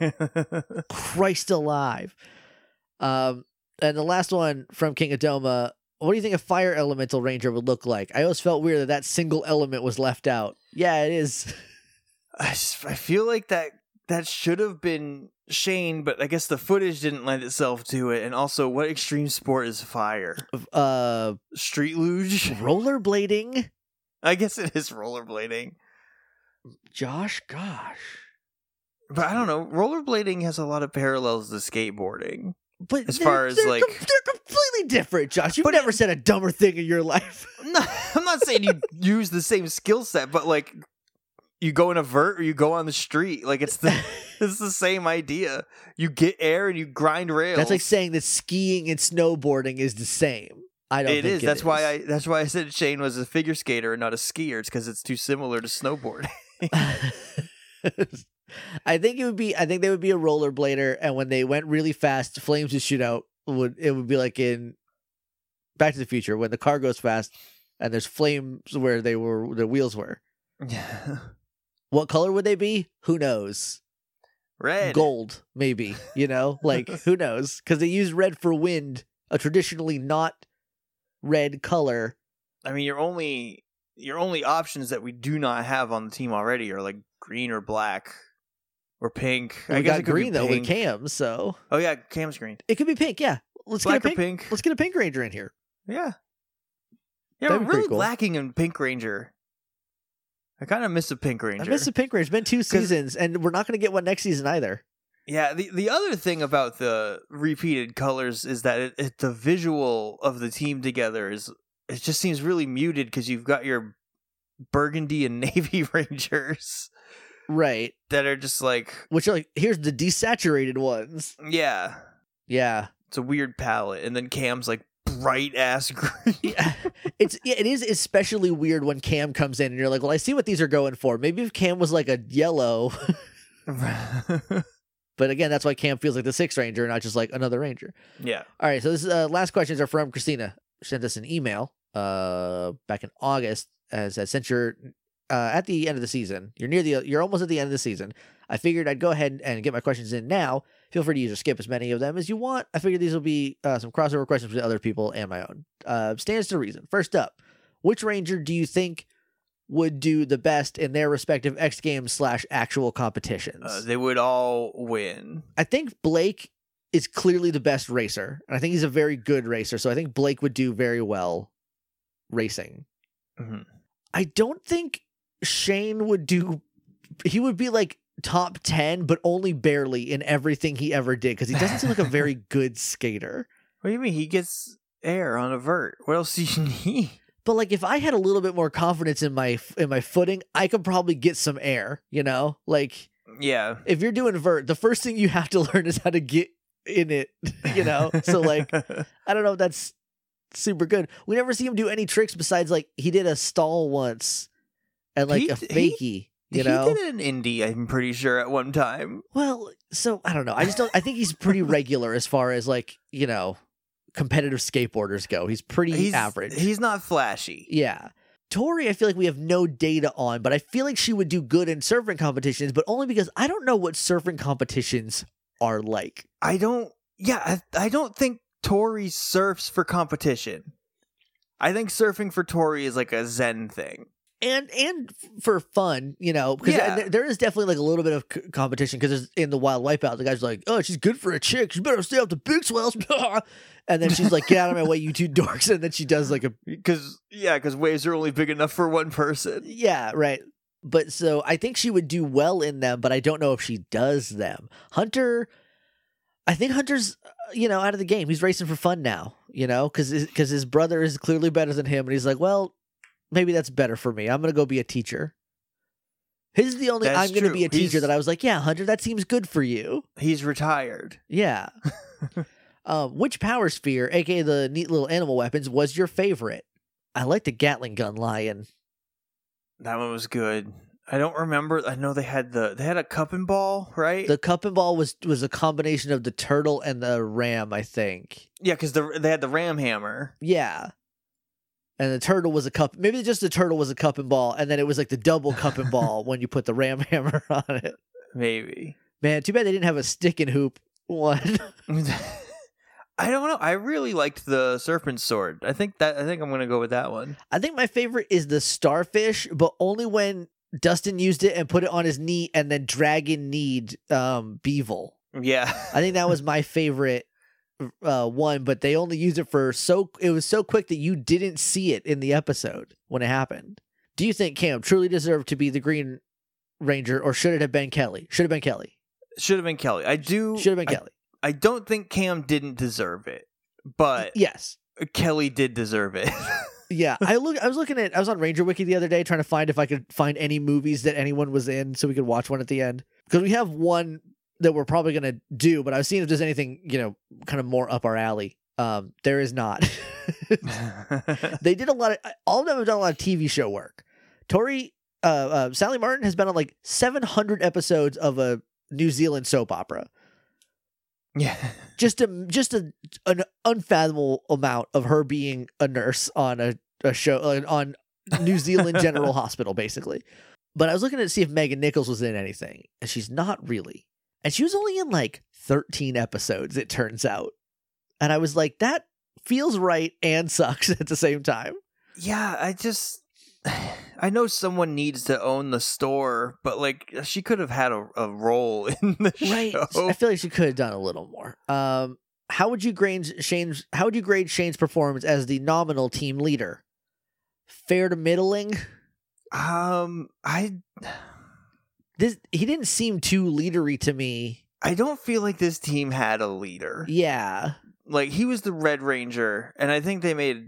Christ alive. And the last one from King Adoma. What do you think a fire elemental ranger would look like? I always felt weird that single element was left out. Yeah, it is. I feel like that that should have been Shane, but I guess the footage didn't lend itself to it. And also, what extreme sport is fire? Street luge? Rollerblading? I guess it is rollerblading. Josh, gosh. But I don't know. Rollerblading has a lot of parallels to skateboarding. But as far as like, they're completely different, Josh. You've never said a dumber thing in your life. No, I'm not saying you use the same skill set, but like you go in a vert or you go on the street. Like it's the same idea. You get air and you grind rails. That's like saying that skiing and snowboarding is the same. I don't. Think That's why I said Shane was a figure skater and not a skier. It's because it's too similar to snowboarding. I think they would be a rollerblader, and when they went really fast, flames would shoot out. It would be like in Back to the Future when the car goes fast and there's flames where the wheels were. Yeah. What color would they be? Who knows? Red, gold, maybe. Like who knows? Because they use red for wind, a traditionally not red color. I mean, your only options that we do not have on the team already are like green or black. Or pink. Well, I guess it could green though with Cam. So Cam's green. It could be pink. Yeah, let's Black get a pink. Let's get a pink ranger in here. Yeah, That'd we're really lacking in pink ranger. I kind of miss a pink ranger. I miss a pink ranger. It's been 2 seasons, and we're not going to get one next season either. Yeah, the other thing about the repeated colors is that the visual of the team together it just seems really muted because you've got your burgundy and navy rangers. Right. That are just like... Which are like, here's the desaturated ones. Yeah. Yeah. It's a weird palette. And then Cam's like bright-ass green. Yeah. It is especially weird when Cam comes in and you're like, well, I see what these are going for. Maybe if Cam was like a yellow... But again, that's why Cam feels like the Sixth Ranger, not just like another Ranger. Yeah. All right, so this last questions are from Christina. She sent us an email back in August as since you're... at the end of the season, you're almost at the end of the season. I figured I'd go ahead and get my questions in now. Feel free to use or skip as many of them as you want. I figured these will be some crossover questions with other people and my own. Stands to reason. First up, which Ranger do you think would do the best in their respective X Games / actual competitions? They would all win. I think Blake is clearly the best racer, and I think he's a very good racer. So I think Blake would do very well racing. Mm-hmm. I don't think Shane would do. He would be like top 10, but only barely in everything he ever did because he doesn't seem like a very good skater. What do you mean? He gets air on a vert. What else do you need? But like, if I had a little bit more confidence in my footing, I could probably get some air. Like yeah. If you're doing vert, the first thing you have to learn is how to get in it. So like, I don't know if that's super good. We never see him do any tricks besides like he did a stall once and like a fakie. He did an indie, I'm pretty sure, at one time. Well, so I don't know. I think he's pretty regular as far as like, competitive skateboarders go. He's pretty average. He's not flashy. Yeah. Tori, I feel like we have no data on, but I feel like she would do good in surfing competitions, but only because I don't know what surfing competitions are like. I don't think Tori surfs for competition. I think surfing for Tori is like a zen thing. And for fun, because there is definitely like a little bit of competition because in the Wild Wipeout, the guy's like, oh, she's good for a chick. She better stay off the big swells. And then she's like, get out of my way, you two dorks. And then she does like because waves are only big enough for one person. Yeah, right. But so I think she would do well in them, but I don't know if she does them. Hunter, I think Hunter's, out of the game. He's racing for fun now, because his brother is clearly better than him. And he's like, well, maybe that's better for me. I'm going to go be a teacher. His is the only I'm going to be a teacher that I was like, yeah, Hunter, that seems good for you. He's retired. Yeah. Which power sphere, aka the neat little animal weapons, was your favorite? I like the Gatling gun lion. That one was good. I don't remember. I know they had a cup and ball, right? The cup and ball was a combination of the turtle and the ram, I think. Yeah, because they had the ram hammer. Yeah. And the turtle was a cup. Maybe just the turtle was a cup and ball, and then it was like the double cup and ball when you put the ram hammer on it. Maybe. Man, too bad they didn't have a stick and hoop one. I don't know. I really liked the serpent sword. I think I'm going to go with that one. I think my favorite is the starfish, but only when Dustin used it and put it on his knee, and then Dragon kneed Beevil. Yeah. I think that was my favorite one, but they only used it it was so quick that you didn't see it in the episode when it happened. Do you think Cam truly deserved to be the Green Ranger, or should it have been Kelly? Should have been Kelly. Should have been Kelly. Should have been Kelly. I don't think Cam didn't deserve it, but yes, Kelly did deserve it. Yeah, I was on Ranger Wiki the other day trying to find if I could find any movies that anyone was in so we could watch one at the end, because we have one that we're probably going to do, but I was seeing if there's anything, kind of more up our alley. There is not. They did all of them have done a lot of TV show work. Sally Martin has been on like 700 episodes of a New Zealand soap opera. Yeah. Just an unfathomable amount of her being a nurse on a show on New Zealand General Hospital, basically. But I was looking to see if Megan Nichols was in anything, and she's not really. And she was only in like 13 episodes, it turns out. And I was like, that feels right and sucks at the same time. Yeah, I know someone needs to own the store, but like she could have had a role in the show. I feel like she could have done a little more. How would you grade Shane's performance as the nominal team leader? Fair to middling? He didn't seem too leadery to me. I don't feel like this team had a leader. Yeah. Like, he was the Red Ranger, and I think they made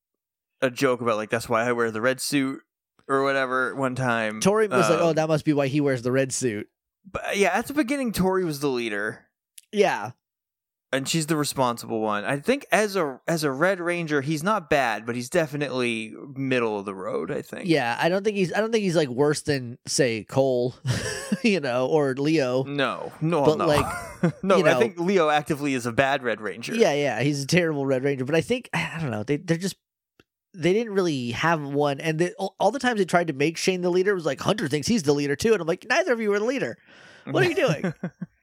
a joke about, like, that's why I wear the red suit or whatever one time. Tori was like, oh, that must be why he wears the red suit. But yeah, at the beginning, Tori was the leader. Yeah. And she's the responsible one. I think as a Red Ranger, he's not bad, but he's definitely middle of the road, I think. Yeah, I don't think he's like worse than, say, Cole, or Leo. No. But no. like, no, I think Leo actively is a bad Red Ranger. Yeah, he's a terrible Red Ranger. But I think, I don't know, they didn't really have one. And all the times they tried to make Shane the leader, it was like, Hunter thinks he's the leader too. And I'm like, neither of you are the leader. What are you doing?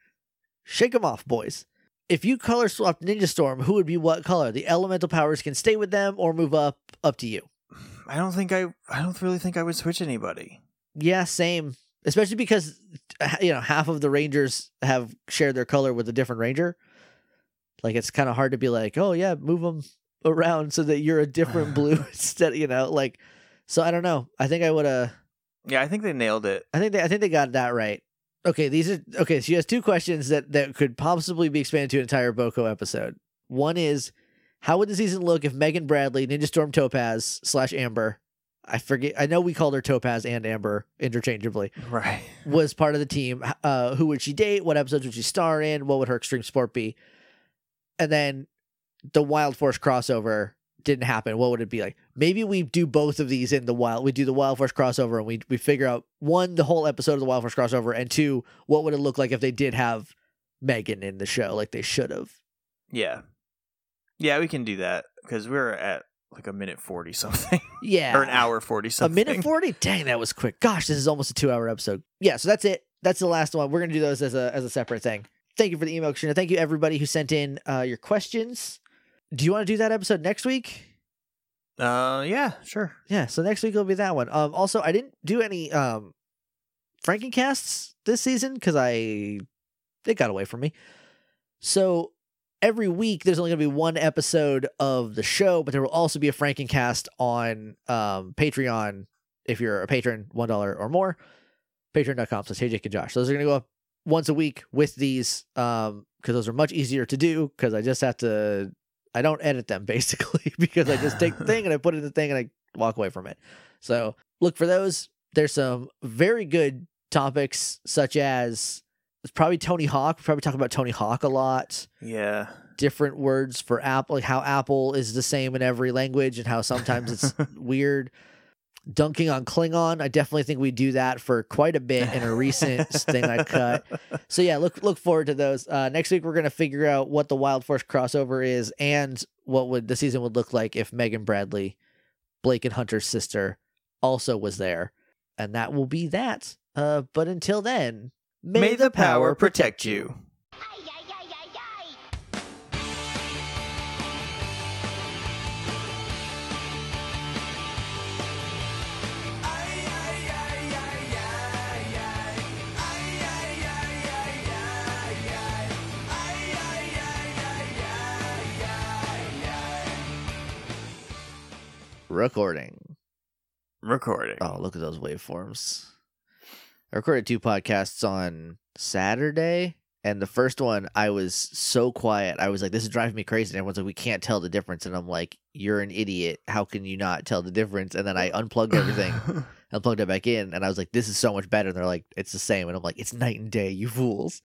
Shake them off, boys. If you color swapped Ninja Storm, who would be what color? The elemental powers can stay with them or move up to you. I don't really think I would switch anybody. Yeah, same. Especially because half of the Rangers have shared their color with a different Ranger. Like, it's kind of hard to be like, oh yeah, move them around so that you're a different blue instead. So I don't know. I think I would have. Yeah, I think they nailed it. I think they got that right. Okay, so she has two questions that could possibly be expanded to an entire Boko episode. One is, how would the season look if Megan Bradley, Ninja Storm Topaz / Amber, I know we called her Topaz and Amber interchangeably, right, was part of the team? Who would she date? What episodes would she star in? What would her extreme sport be? And then the Wild Force crossover didn't happen. What would it be like? Maybe we do both of these in the Wild. We do the Wild Force crossover, and we figure out, one, the whole episode of the Wild Force crossover, and two, what would it look like if they did have Megan in the show, like they should have. Yeah, we can do that because we're at like a minute 40 something. Yeah, or an hour 40 something. A minute 40? Dang, that was quick. Gosh, this is almost a 2-hour episode. Yeah, so that's it. That's the last one. We're gonna do those as a separate thing. Thank you for the email, Katrina. Thank you everybody who sent in your questions. Do you want to do that episode next week? Yeah, sure. Yeah, so next week will be that one. Also, I didn't do any Frankencasts this season because it got away from me. So every week there's only going to be one episode of the show, but there will also be a Frankencast on Patreon if you're a patron, $1 or more. Patreon.com/HeyJakeandJosh. Those are going to go up once a week with these because those are much easier to do because I just have to. I don't edit them basically because I just take the thing and I put it in the thing and I walk away from it. So look for those. There's some very good topics such as it's probably Tony Hawk. We probably talk about Tony Hawk a lot. Yeah. Different words for Apple, like how Apple is the same in every language and how sometimes it's weird. Dunking on Klingon. I definitely think we do that for quite a bit in a recent thing I cut. So yeah, look forward to those. Next week we're gonna figure out what the Wild Force crossover is and what the season would look like if Megan Bradley, Blake and Hunter's sister, also was there, and that will be that. But until then, may the power protect you. Recording. Oh, look at those waveforms. I recorded 2 podcasts on Saturday, and the first one, I was so quiet. I was like, this is driving me crazy. And everyone's like, we can't tell the difference. And I'm like, you're an idiot. How can you not tell the difference? And then I unplugged everything and plugged it back in, and I was like, this is so much better. And they're like, it's the same. And I'm like, it's night and day, you fools.